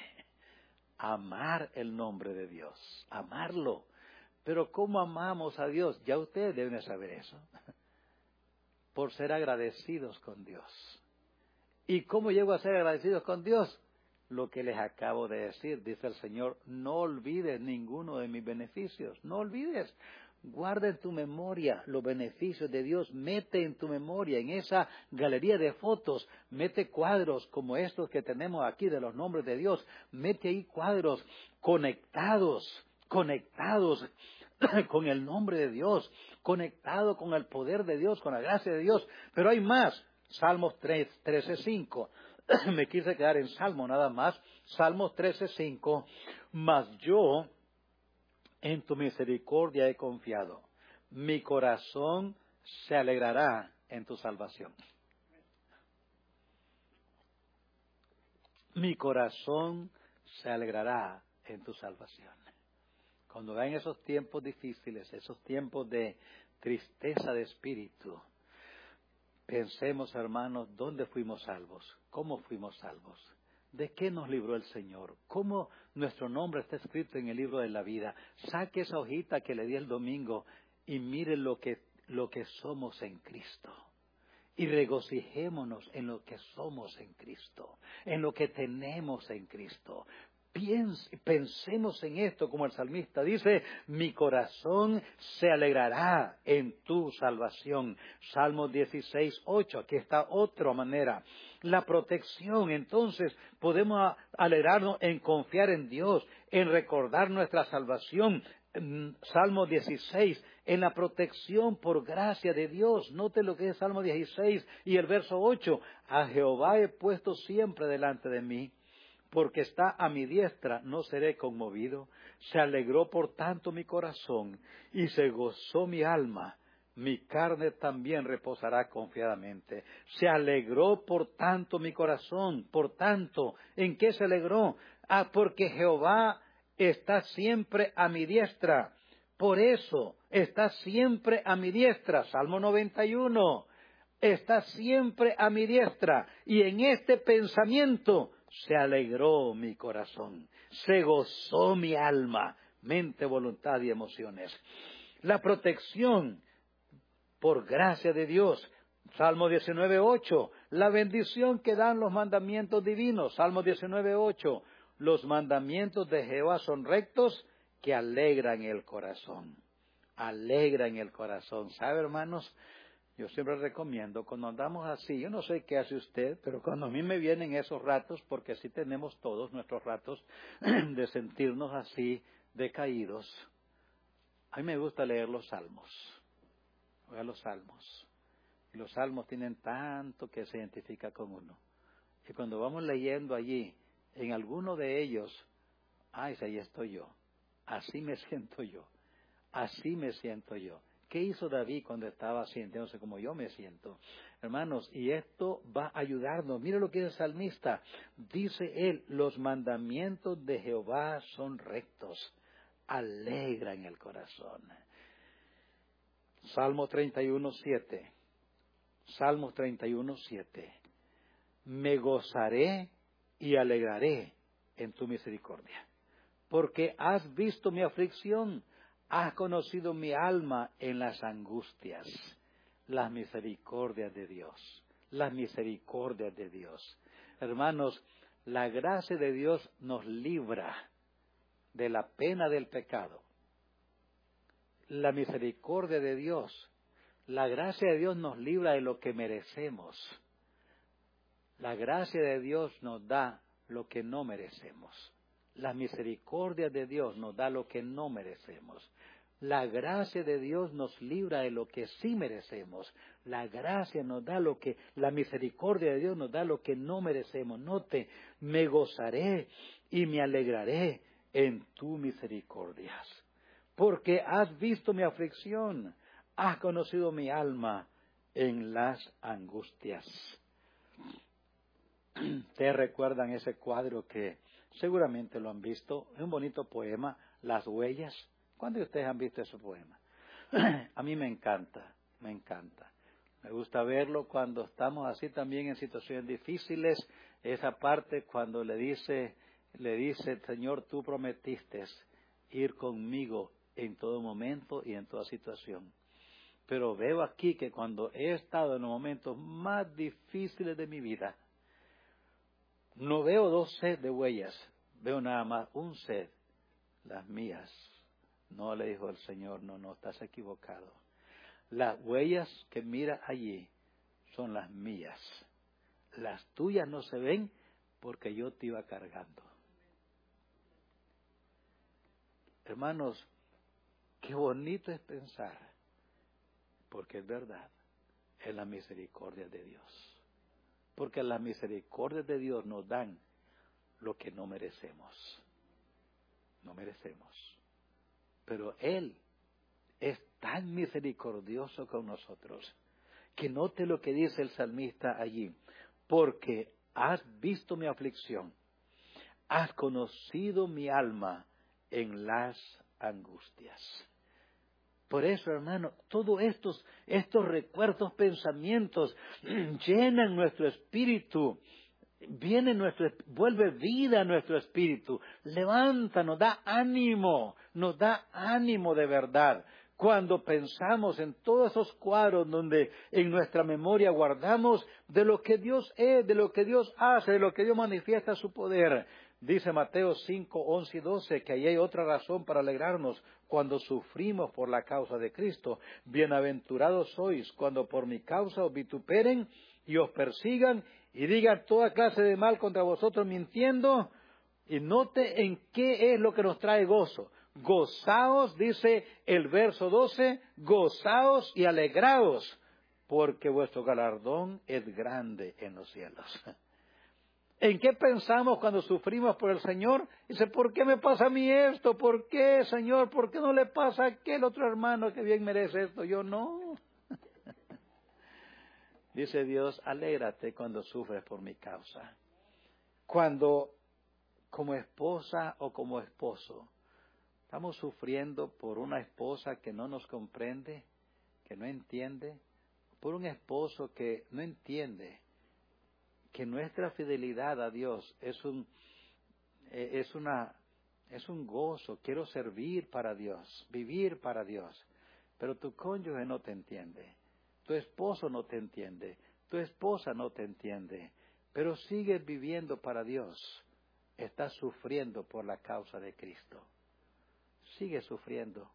Amar el nombre de Dios. Amarlo. Pero ¿cómo amamos a Dios? Ya ustedes deben saber eso. Por ser agradecidos con Dios. ¿Y cómo llego a ser agradecidos con Dios? Lo que les acabo de decir, dice el Señor, no olvides ninguno de mis beneficios, no olvides, guarda en tu memoria los beneficios de Dios, mete en tu memoria, en esa galería de fotos, mete cuadros como estos que tenemos aquí de los nombres de Dios, mete ahí cuadros conectados con el nombre de Dios, conectados con el poder de Dios, con la gracia de Dios, pero hay más. Salmos 13:5. Me quise quedar en Salmo nada más. Salmos 13:5. Mas yo en tu misericordia he confiado. Mi corazón se alegrará en tu salvación. Mi corazón se alegrará en tu salvación. Cuando vean esos tiempos difíciles, esos tiempos de tristeza de espíritu, pensemos, hermanos, ¿dónde fuimos salvos? ¿Cómo fuimos salvos? ¿De qué nos libró el Señor? ¿Cómo nuestro nombre está escrito en el libro de la vida? Saque esa hojita que le di el domingo y mire lo que somos en Cristo. Y regocijémonos en lo que somos en Cristo, en lo que tenemos en Cristo. Pensemos en esto como el salmista dice, mi corazón se alegrará en tu salvación. Salmo 16:8, aquí está otra manera. La protección, entonces podemos alegrarnos en confiar en Dios, en recordar nuestra salvación. Salmo 16, en la protección por gracia de Dios. Note lo que es Salmo 16 y el verso 8. A Jehová he puesto siempre delante de mí, porque está a mi diestra, no seré conmovido. Se alegró por tanto mi corazón, y se gozó mi alma. Mi carne también reposará confiadamente. Se alegró por tanto mi corazón. Por tanto, ¿en qué se alegró? Porque Jehová está siempre a mi diestra. Por eso, está siempre a mi diestra. Salmo 91. Está siempre a mi diestra. Y en este pensamiento se alegró mi corazón, se gozó mi alma, mente, voluntad y emociones. La protección por gracia de Dios. Salmo 19:8, la bendición que dan los mandamientos divinos. Salmo 19:8, los mandamientos de Jehová son rectos que alegran el corazón. Alegran el corazón. ¿Sabe, hermanos? Yo siempre recomiendo, cuando andamos así, yo no sé qué hace usted, pero cuando a mí me vienen esos ratos, porque sí tenemos todos nuestros ratos de sentirnos así decaídos, a mí me gusta leer los salmos. Oiga los salmos. Y los salmos tienen tanto que se identifica con uno. Y cuando vamos leyendo allí, en alguno de ellos, ay, ahí estoy yo. Así me siento yo. Así me siento yo. ¿Qué hizo David cuando estaba sintiéndose como yo me siento? Hermanos, y esto va a ayudarnos. Mire lo que dice el salmista. Dice él, los mandamientos de Jehová son rectos, alegran el corazón. Salmo 31:7. Salmo 31:7. Me gozaré y alegraré en tu misericordia, porque has visto mi aflicción. Has conocido mi alma en las angustias, las misericordias de Dios, las misericordias de Dios. Hermanos, la gracia de Dios nos libra de la pena del pecado. La misericordia de Dios, la gracia de Dios nos libra de lo que merecemos. La gracia de Dios nos da lo que no merecemos. La misericordia de Dios nos da lo que no merecemos. La gracia de Dios nos libra de lo que sí merecemos. La gracia nos da la misericordia de Dios nos da lo que no merecemos. Note, me gozaré y me alegraré en tu misericordias. Porque has visto mi aflicción, has conocido mi alma en las angustias. ¿Ustedes recuerdan ese cuadro que seguramente lo han visto? Es un bonito poema, Las Huellas. ¿Cuántos de ustedes han visto ese poema? A mí me encanta, me encanta. Me gusta verlo cuando estamos así también en situaciones difíciles. Esa parte cuando le dice, Señor, tú prometiste ir conmigo en todo momento y en toda situación. Pero veo aquí que cuando he estado en los momentos más difíciles de mi vida, no veo dos sed de huellas, veo nada más un sed, las mías. No, le dijo el Señor, no, estás equivocado. Las huellas que mira allí son las mías. Las tuyas no se ven porque yo te iba cargando. Hermanos, qué bonito es pensar, porque es verdad, es la misericordia de Dios. Porque las misericordias de Dios nos dan lo que no merecemos. No merecemos. Pero Él es tan misericordioso con nosotros que note lo que dice el salmista allí. Porque has visto mi aflicción, has conocido mi alma en las angustias. Por eso, hermano, todos estos recuerdos, pensamientos llenan nuestro espíritu, vuelve vida a nuestro espíritu, levanta, nos da ánimo de verdad. Cuando pensamos en todos esos cuadros donde en nuestra memoria guardamos de lo que Dios es, de lo que Dios hace, de lo que Dios manifiesta su poder, Dice Mateo 5, 11 y 12 que ahí hay otra razón para alegrarnos cuando sufrimos por la causa de Cristo. Bienaventurados sois cuando por mi causa os vituperen y os persigan y digan toda clase de mal contra vosotros mintiendo. Y note en qué es lo que nos trae gozo. Gozaos, dice el verso 12, gozaos y alegraos, porque vuestro galardón es grande en los cielos. ¿En qué pensamos cuando sufrimos por el Señor? Dice, ¿por qué me pasa a mí esto? ¿Por qué, Señor? ¿Por qué no le pasa a aquel otro hermano que bien merece esto? Yo no. Dice Dios, alégrate cuando sufres por mi causa. Cuando, como esposa o como esposo, estamos sufriendo por una esposa que no nos comprende, que no entiende, por un esposo que no entiende que nuestra fidelidad a Dios es un gozo. Quiero servir para Dios, vivir para Dios, pero tu cónyuge no te entiende, tu esposo no te entiende, tu esposa no te entiende, pero sigues viviendo para Dios, estás sufriendo por la causa de Cristo, sigues sufriendo,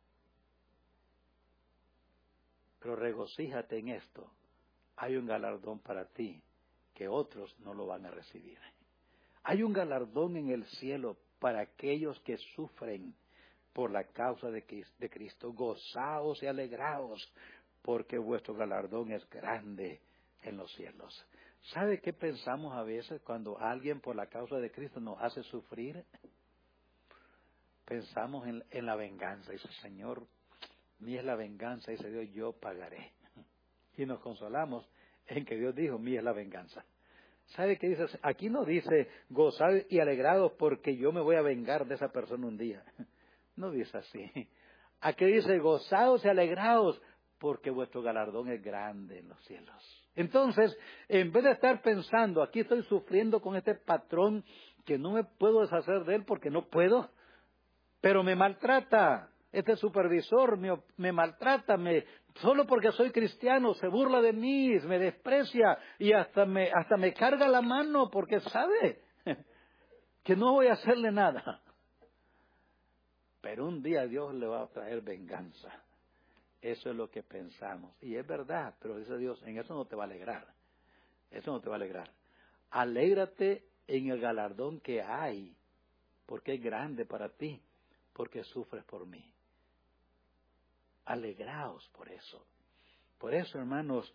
pero regocíjate en esto, hay un galardón para ti que otros no lo van a recibir. Hay un galardón en el cielo para aquellos que sufren por la causa de Cristo. Gozaos y alegraos, porque vuestro galardón es grande en los cielos. ¿Sabe qué pensamos a veces cuando alguien por la causa de Cristo nos hace sufrir? Pensamos en la venganza. Dice, Señor, mía es la venganza. Dice Dios, yo pagaré. Y nos consolamos en que Dios dijo, mía es la venganza. ¿Sabe qué dice? Aquí no dice gozad y alegrados porque yo me voy a vengar de esa persona un día. No dice así. Aquí dice gozados y alegrados porque vuestro galardón es grande en los cielos. Entonces, en vez de estar pensando, aquí estoy sufriendo con este patrón que no me puedo deshacer de él porque no puedo, pero me maltrata. Este supervisor me maltrata, solo porque soy cristiano, se burla de mí, me desprecia y hasta me carga la mano porque sabe que no voy a hacerle nada. Pero un día Dios le va a traer venganza. Eso es lo que pensamos. Y es verdad, pero dice Dios, en eso no te va a alegrar. Eso no te va a alegrar. Alégrate en el galardón que hay, porque es grande para ti, porque sufres por mí. Alegraos por eso. Por eso, hermanos,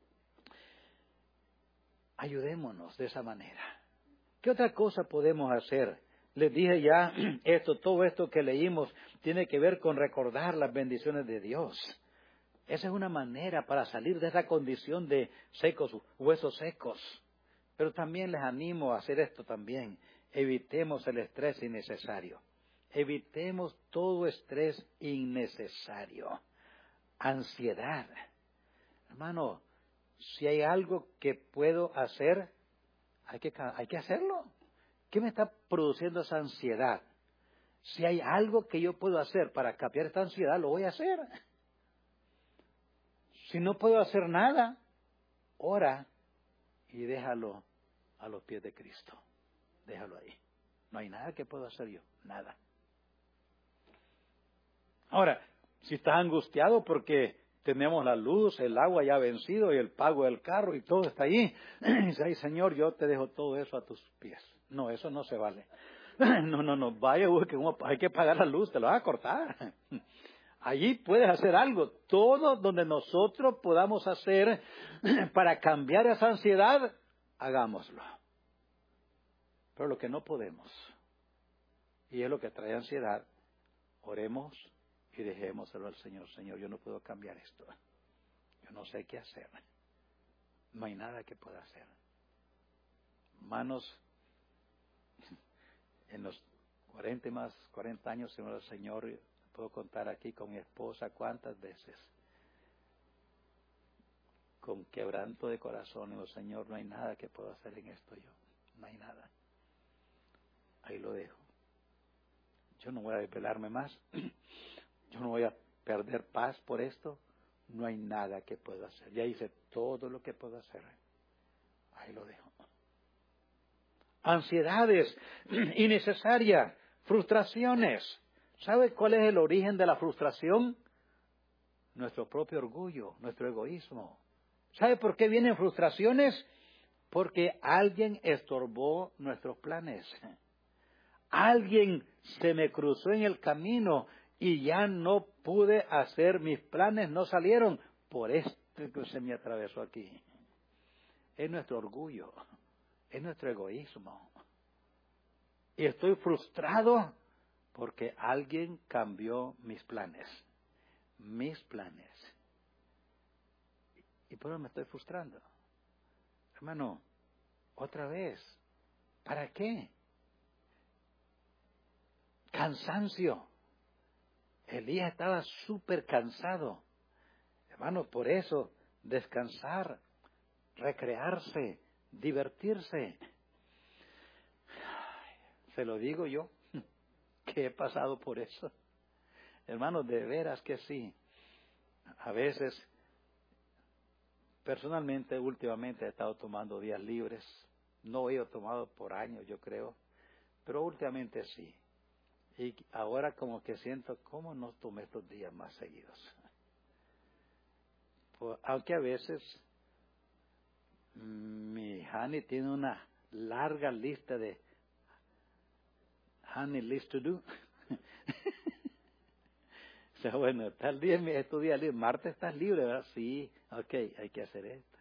ayudémonos de esa manera. ¿Qué otra cosa podemos hacer? Les dije ya, todo esto que leímos tiene que ver con recordar las bendiciones de Dios. Esa es una manera para salir de esa condición de secos, huesos secos. Pero también les animo a hacer esto también. Evitemos el estrés innecesario. Evitemos todo estrés innecesario. Ansiedad. Hermano, si hay algo que puedo hacer, hay que hacerlo. ¿Qué me está produciendo esa ansiedad? Si hay algo que yo puedo hacer para cambiar esta ansiedad, lo voy a hacer. Si no puedo hacer nada, ora y déjalo a los pies de Cristo. Déjalo ahí. No hay nada que puedo hacer yo, nada. Ahora, si estás angustiado porque tenemos la luz, el agua ya vencido y el pago del carro y todo está ahí, dice, ay Señor, yo te dejo todo eso a tus pies. No, eso no se vale. No, vaya, que hay que pagar la luz, te lo vas a cortar. Allí puedes hacer algo, todo donde nosotros podamos hacer para cambiar esa ansiedad, hagámoslo. Pero lo que no podemos, y es lo que trae ansiedad, oremos y dejémoselo al Señor. Señor, yo no puedo cambiar esto. Yo no sé qué hacer. No hay nada que pueda hacer. Hermanos, en los 40 años, Señor, puedo contar aquí con mi esposa cuántas veces, con quebranto de corazón, digo, Señor, no hay nada que pueda hacer en esto yo. No hay nada. Ahí lo dejo. Yo no voy a desvelarme más. Yo no voy a perder paz por esto. No hay nada que pueda hacer. Ya hice todo lo que puedo hacer. Ahí lo dejo. ansiedades innecesarias, frustraciones. ¿Sabe cuál es el origen de la frustración? Nuestro propio orgullo, nuestro egoísmo. ¿Sabe por qué vienen frustraciones? Porque alguien estorbó nuestros planes. Alguien se me cruzó en el camino y ya no pude hacer, mis planes no salieron por este que se me atravesó aquí. Es nuestro orgullo, es nuestro egoísmo. Y estoy frustrado porque alguien cambió mis planes. Mis planes. Y por eso me estoy frustrando. Hermano, otra vez, ¿para qué? Cansancio. Elías estaba súper cansado. Hermano, por eso, descansar, recrearse, divertirse. Se lo digo yo, que he pasado por eso. Hermano, de veras que sí. A veces, personalmente, últimamente he estado tomando días libres. No he tomado por años, yo creo. Pero últimamente sí. Y ahora como que siento, ¿cómo no tomé estos días más seguidos? Pues, aunque a veces mi Hani tiene una larga lista de Hani list to do. O sea, bueno, tal día es tu día libre. Martes estás libre, ¿verdad? Sí, ok, hay que hacer esto.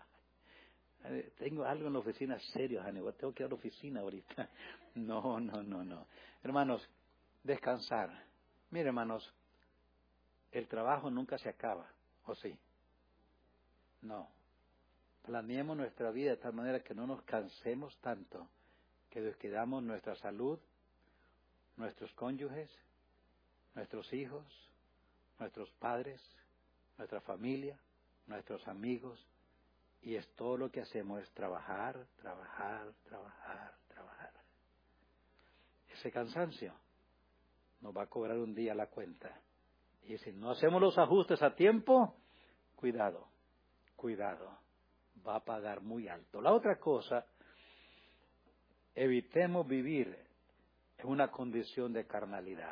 Tengo algo en la oficina serio, Hani, tengo que ir a la oficina ahorita. No. Hermanos, descansar. Mire, hermanos, el trabajo nunca se acaba, ¿o sí? No. Planeemos nuestra vida de tal manera que no nos cansemos tanto, que descuidamos nuestra salud, nuestros cónyuges, nuestros hijos, nuestros padres, nuestra familia, nuestros amigos, y es todo lo que hacemos es trabajar. Ese cansancio nos va a cobrar un día la cuenta. Y si no hacemos los ajustes a tiempo, cuidado, va a pagar muy alto. La otra cosa, evitemos vivir en una condición de carnalidad.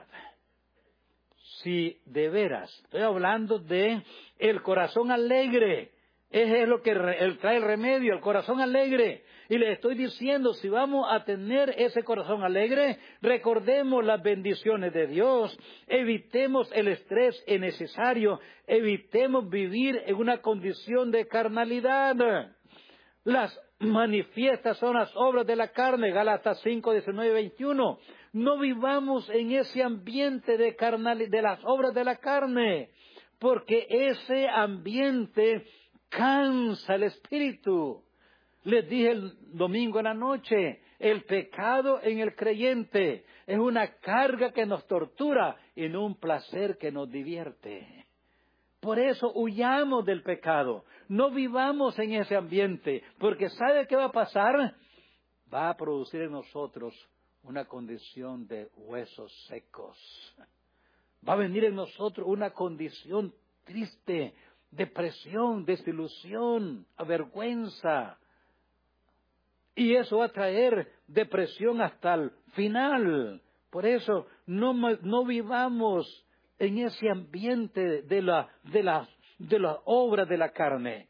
Si de veras, estoy hablando de el corazón alegre, ese es lo que trae el remedio, el corazón alegre. Y les estoy diciendo, si vamos a tener ese corazón alegre, recordemos las bendiciones de Dios, evitemos el estrés innecesario, evitemos vivir en una condición de carnalidad. Las manifiestas son las obras de la carne, Gálatas 5, 19, 21. No vivamos en ese ambiente de de las obras de la carne, porque ese ambiente cansa el espíritu. Les dije el domingo en la noche, el pecado en el creyente es una carga que nos tortura y no un placer que nos divierte. Por eso huyamos del pecado, no vivamos en ese ambiente, porque ¿sabe qué va a pasar? Va a producir en nosotros una condición de huesos secos. Va a venir en nosotros una condición triste, depresión, desilusión, vergüenza. Y eso va a traer depresión hasta el final. Por eso no vivamos en ese ambiente de la obra de la carne.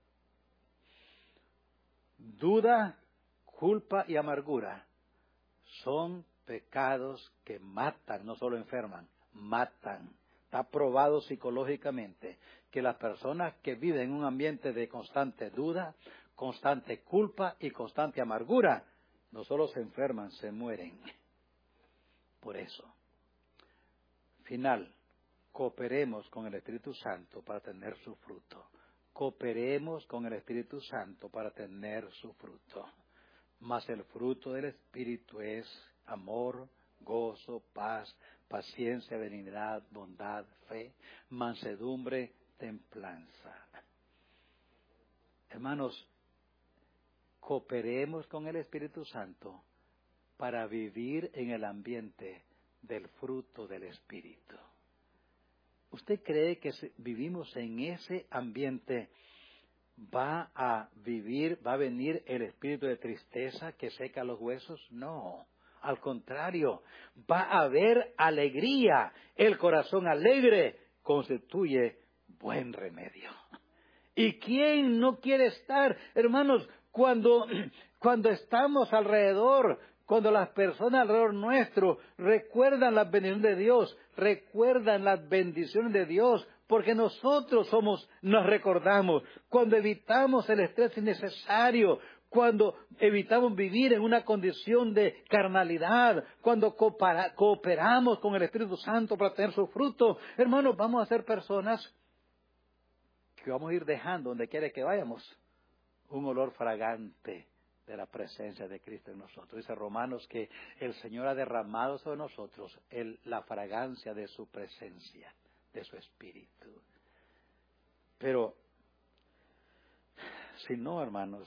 Duda, culpa y amargura son pecados que matan, no solo enferman, matan. Está probado psicológicamente que las personas que viven en un ambiente de constante duda, constante culpa y constante amargura, no solo se enferman, se mueren. Por eso, final, cooperemos con el Espíritu Santo para tener su fruto. Cooperemos con el Espíritu Santo para tener su fruto. Mas el fruto del Espíritu es amor, gozo, paz, paciencia, benignidad, bondad, fe, mansedumbre, templanza. Hermanos, cooperemos con el Espíritu Santo para vivir en el ambiente del fruto del Espíritu. ¿Usted cree que si vivimos en ese ambiente ¿Va a venir el espíritu de tristeza que seca los huesos? No, al contrario, va a haber alegría. El corazón alegre constituye buen remedio. ¿Y quién no quiere estar, hermanos, cuando estamos alrededor, cuando las personas alrededor nuestro recuerdan las bendiciones de Dios, recuerdan las bendiciones de Dios, porque nosotros nos recordamos, cuando evitamos el estrés innecesario, cuando evitamos vivir en una condición de carnalidad, cuando cooperamos con el Espíritu Santo para tener su fruto, hermanos, vamos a ser personas que vamos a ir dejando donde quiera que vayamos un olor fragante de la presencia de Cristo en nosotros. Dice Romanos que el Señor ha derramado sobre nosotros la fragancia de su presencia, de su Espíritu. Pero, si no, hermanos,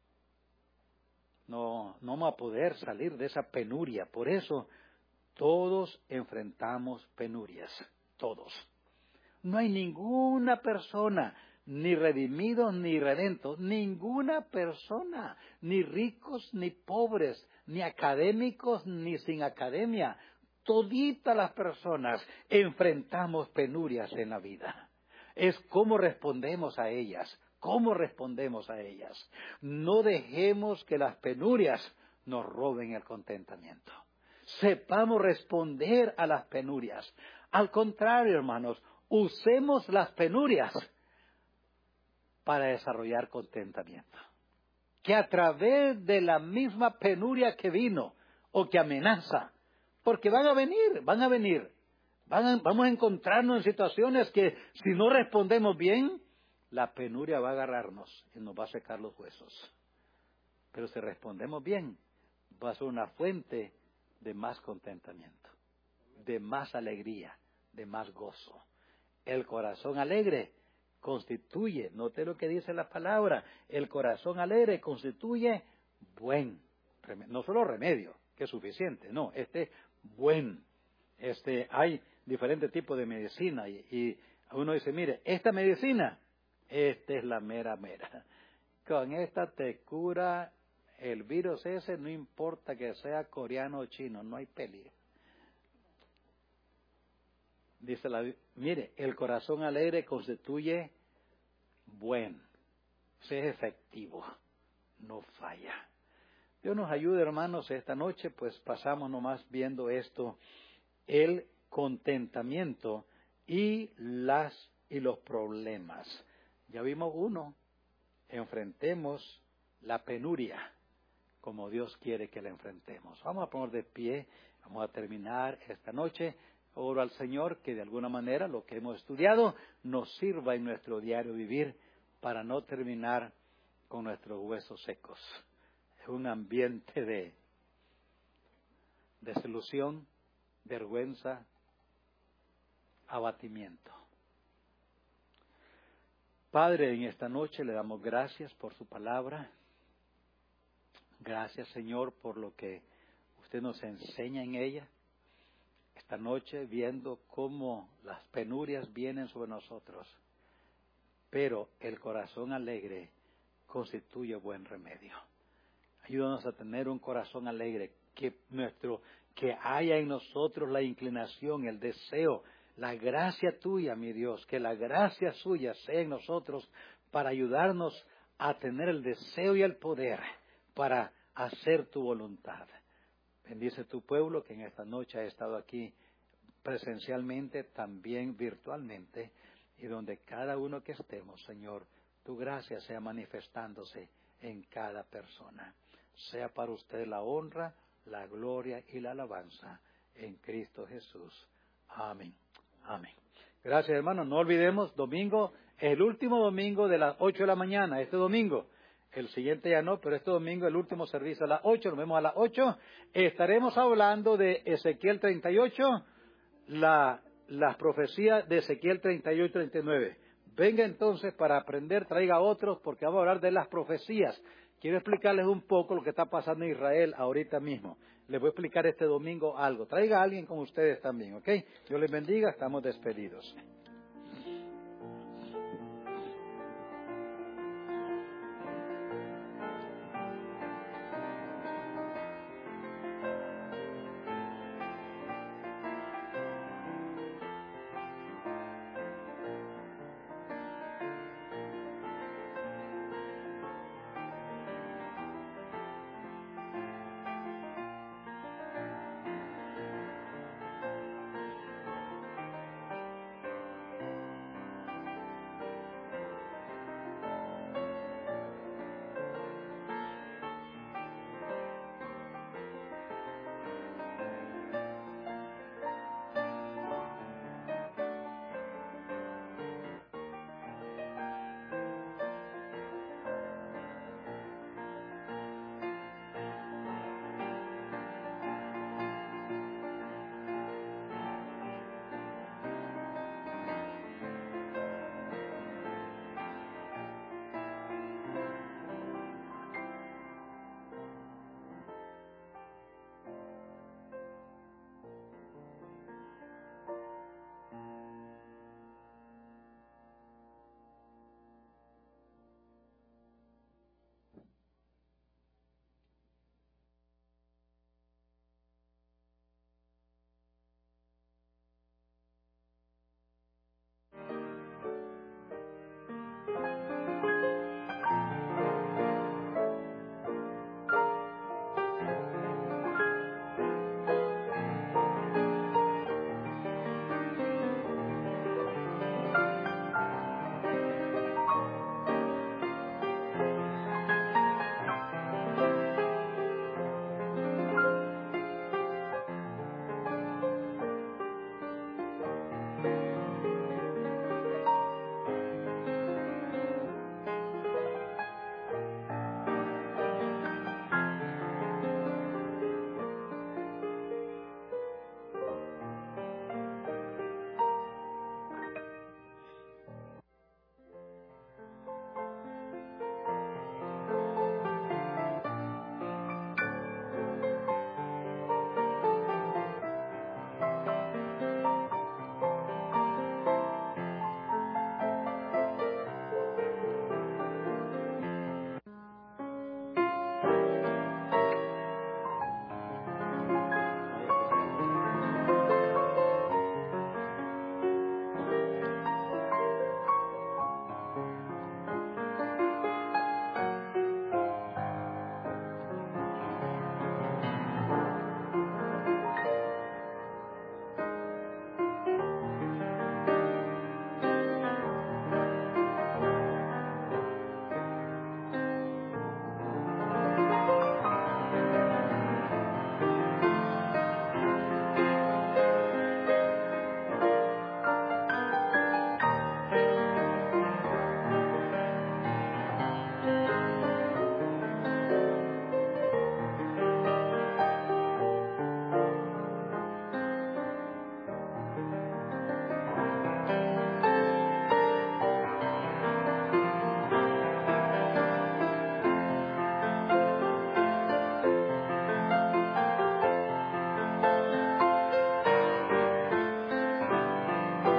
no vamos a poder salir de esa penuria. Por eso, todos enfrentamos penurias, todos. No hay ninguna persona, ni redimidos ni redentos, ninguna persona, ni ricos ni pobres, ni académicos ni sin academia. Toditas las personas enfrentamos penurias en la vida. Es cómo respondemos a ellas, cómo respondemos a ellas. No dejemos que las penurias nos roben el contentamiento. Sepamos responder a las penurias. Al contrario, hermanos, usemos las penurias para desarrollar contentamiento. Que a través de la misma penuria que vino o que amenaza, porque van a venir. Vamos a encontrarnos en situaciones que si no respondemos bien, la penuria va a agarrarnos y nos va a secar los huesos. Pero si respondemos bien, va a ser una fuente de más contentamiento, de más alegría, de más gozo. El corazón alegre constituye, note lo que dice la palabra, el corazón alegre constituye buen remedio, no solo remedio, que es suficiente, no, buen. Hay diferentes tipos de medicina y uno dice, mire, esta medicina, esta es la mera. Con esta te cura el virus ese, no importa que sea coreano o chino, no hay peligro. Dice mire, el corazón alegre constituye buen, es efectivo, no falla. Dios nos ayude, hermanos, esta noche, pues pasamos nomás viendo esto, el contentamiento y los problemas. Ya vimos uno, enfrentemos la penuria como Dios quiere que la enfrentemos. Vamos a poner de pie, vamos a terminar esta noche. Oro al Señor que de alguna manera lo que hemos estudiado nos sirva en nuestro diario vivir para no terminar con nuestros huesos secos. Es un ambiente de desilusión, vergüenza, abatimiento. Padre, en esta noche le damos gracias por su palabra. Gracias, Señor, por lo que usted nos enseña en ella. Esta noche viendo cómo las penurias vienen sobre nosotros, pero el corazón alegre constituye buen remedio. Ayúdanos a tener un corazón alegre, que haya en nosotros la inclinación, el deseo, la gracia tuya, mi Dios, que la gracia suya sea en nosotros para ayudarnos a tener el deseo y el poder para hacer tu voluntad. Bendice tu pueblo que en esta noche ha estado aquí presencialmente, también virtualmente, y donde cada uno que estemos, Señor, tu gracia sea manifestándose en cada persona. Sea para usted la honra, la gloria y la alabanza en Cristo Jesús. Amén. Amén. Gracias, hermanos. No olvidemos, domingo, el último domingo de las 8 de la mañana, este domingo. El siguiente ya no, pero este domingo el último servicio a las 8, nos vemos a las 8. Estaremos hablando de Ezequiel 38, las profecías de Ezequiel 38 y 39. Venga entonces para aprender, traiga a otros, porque vamos a hablar de las profecías. Quiero explicarles un poco lo que está pasando en Israel ahorita mismo. Les voy a explicar este domingo algo. Traiga a alguien con ustedes también, ¿ok? Dios les bendiga, estamos despedidos.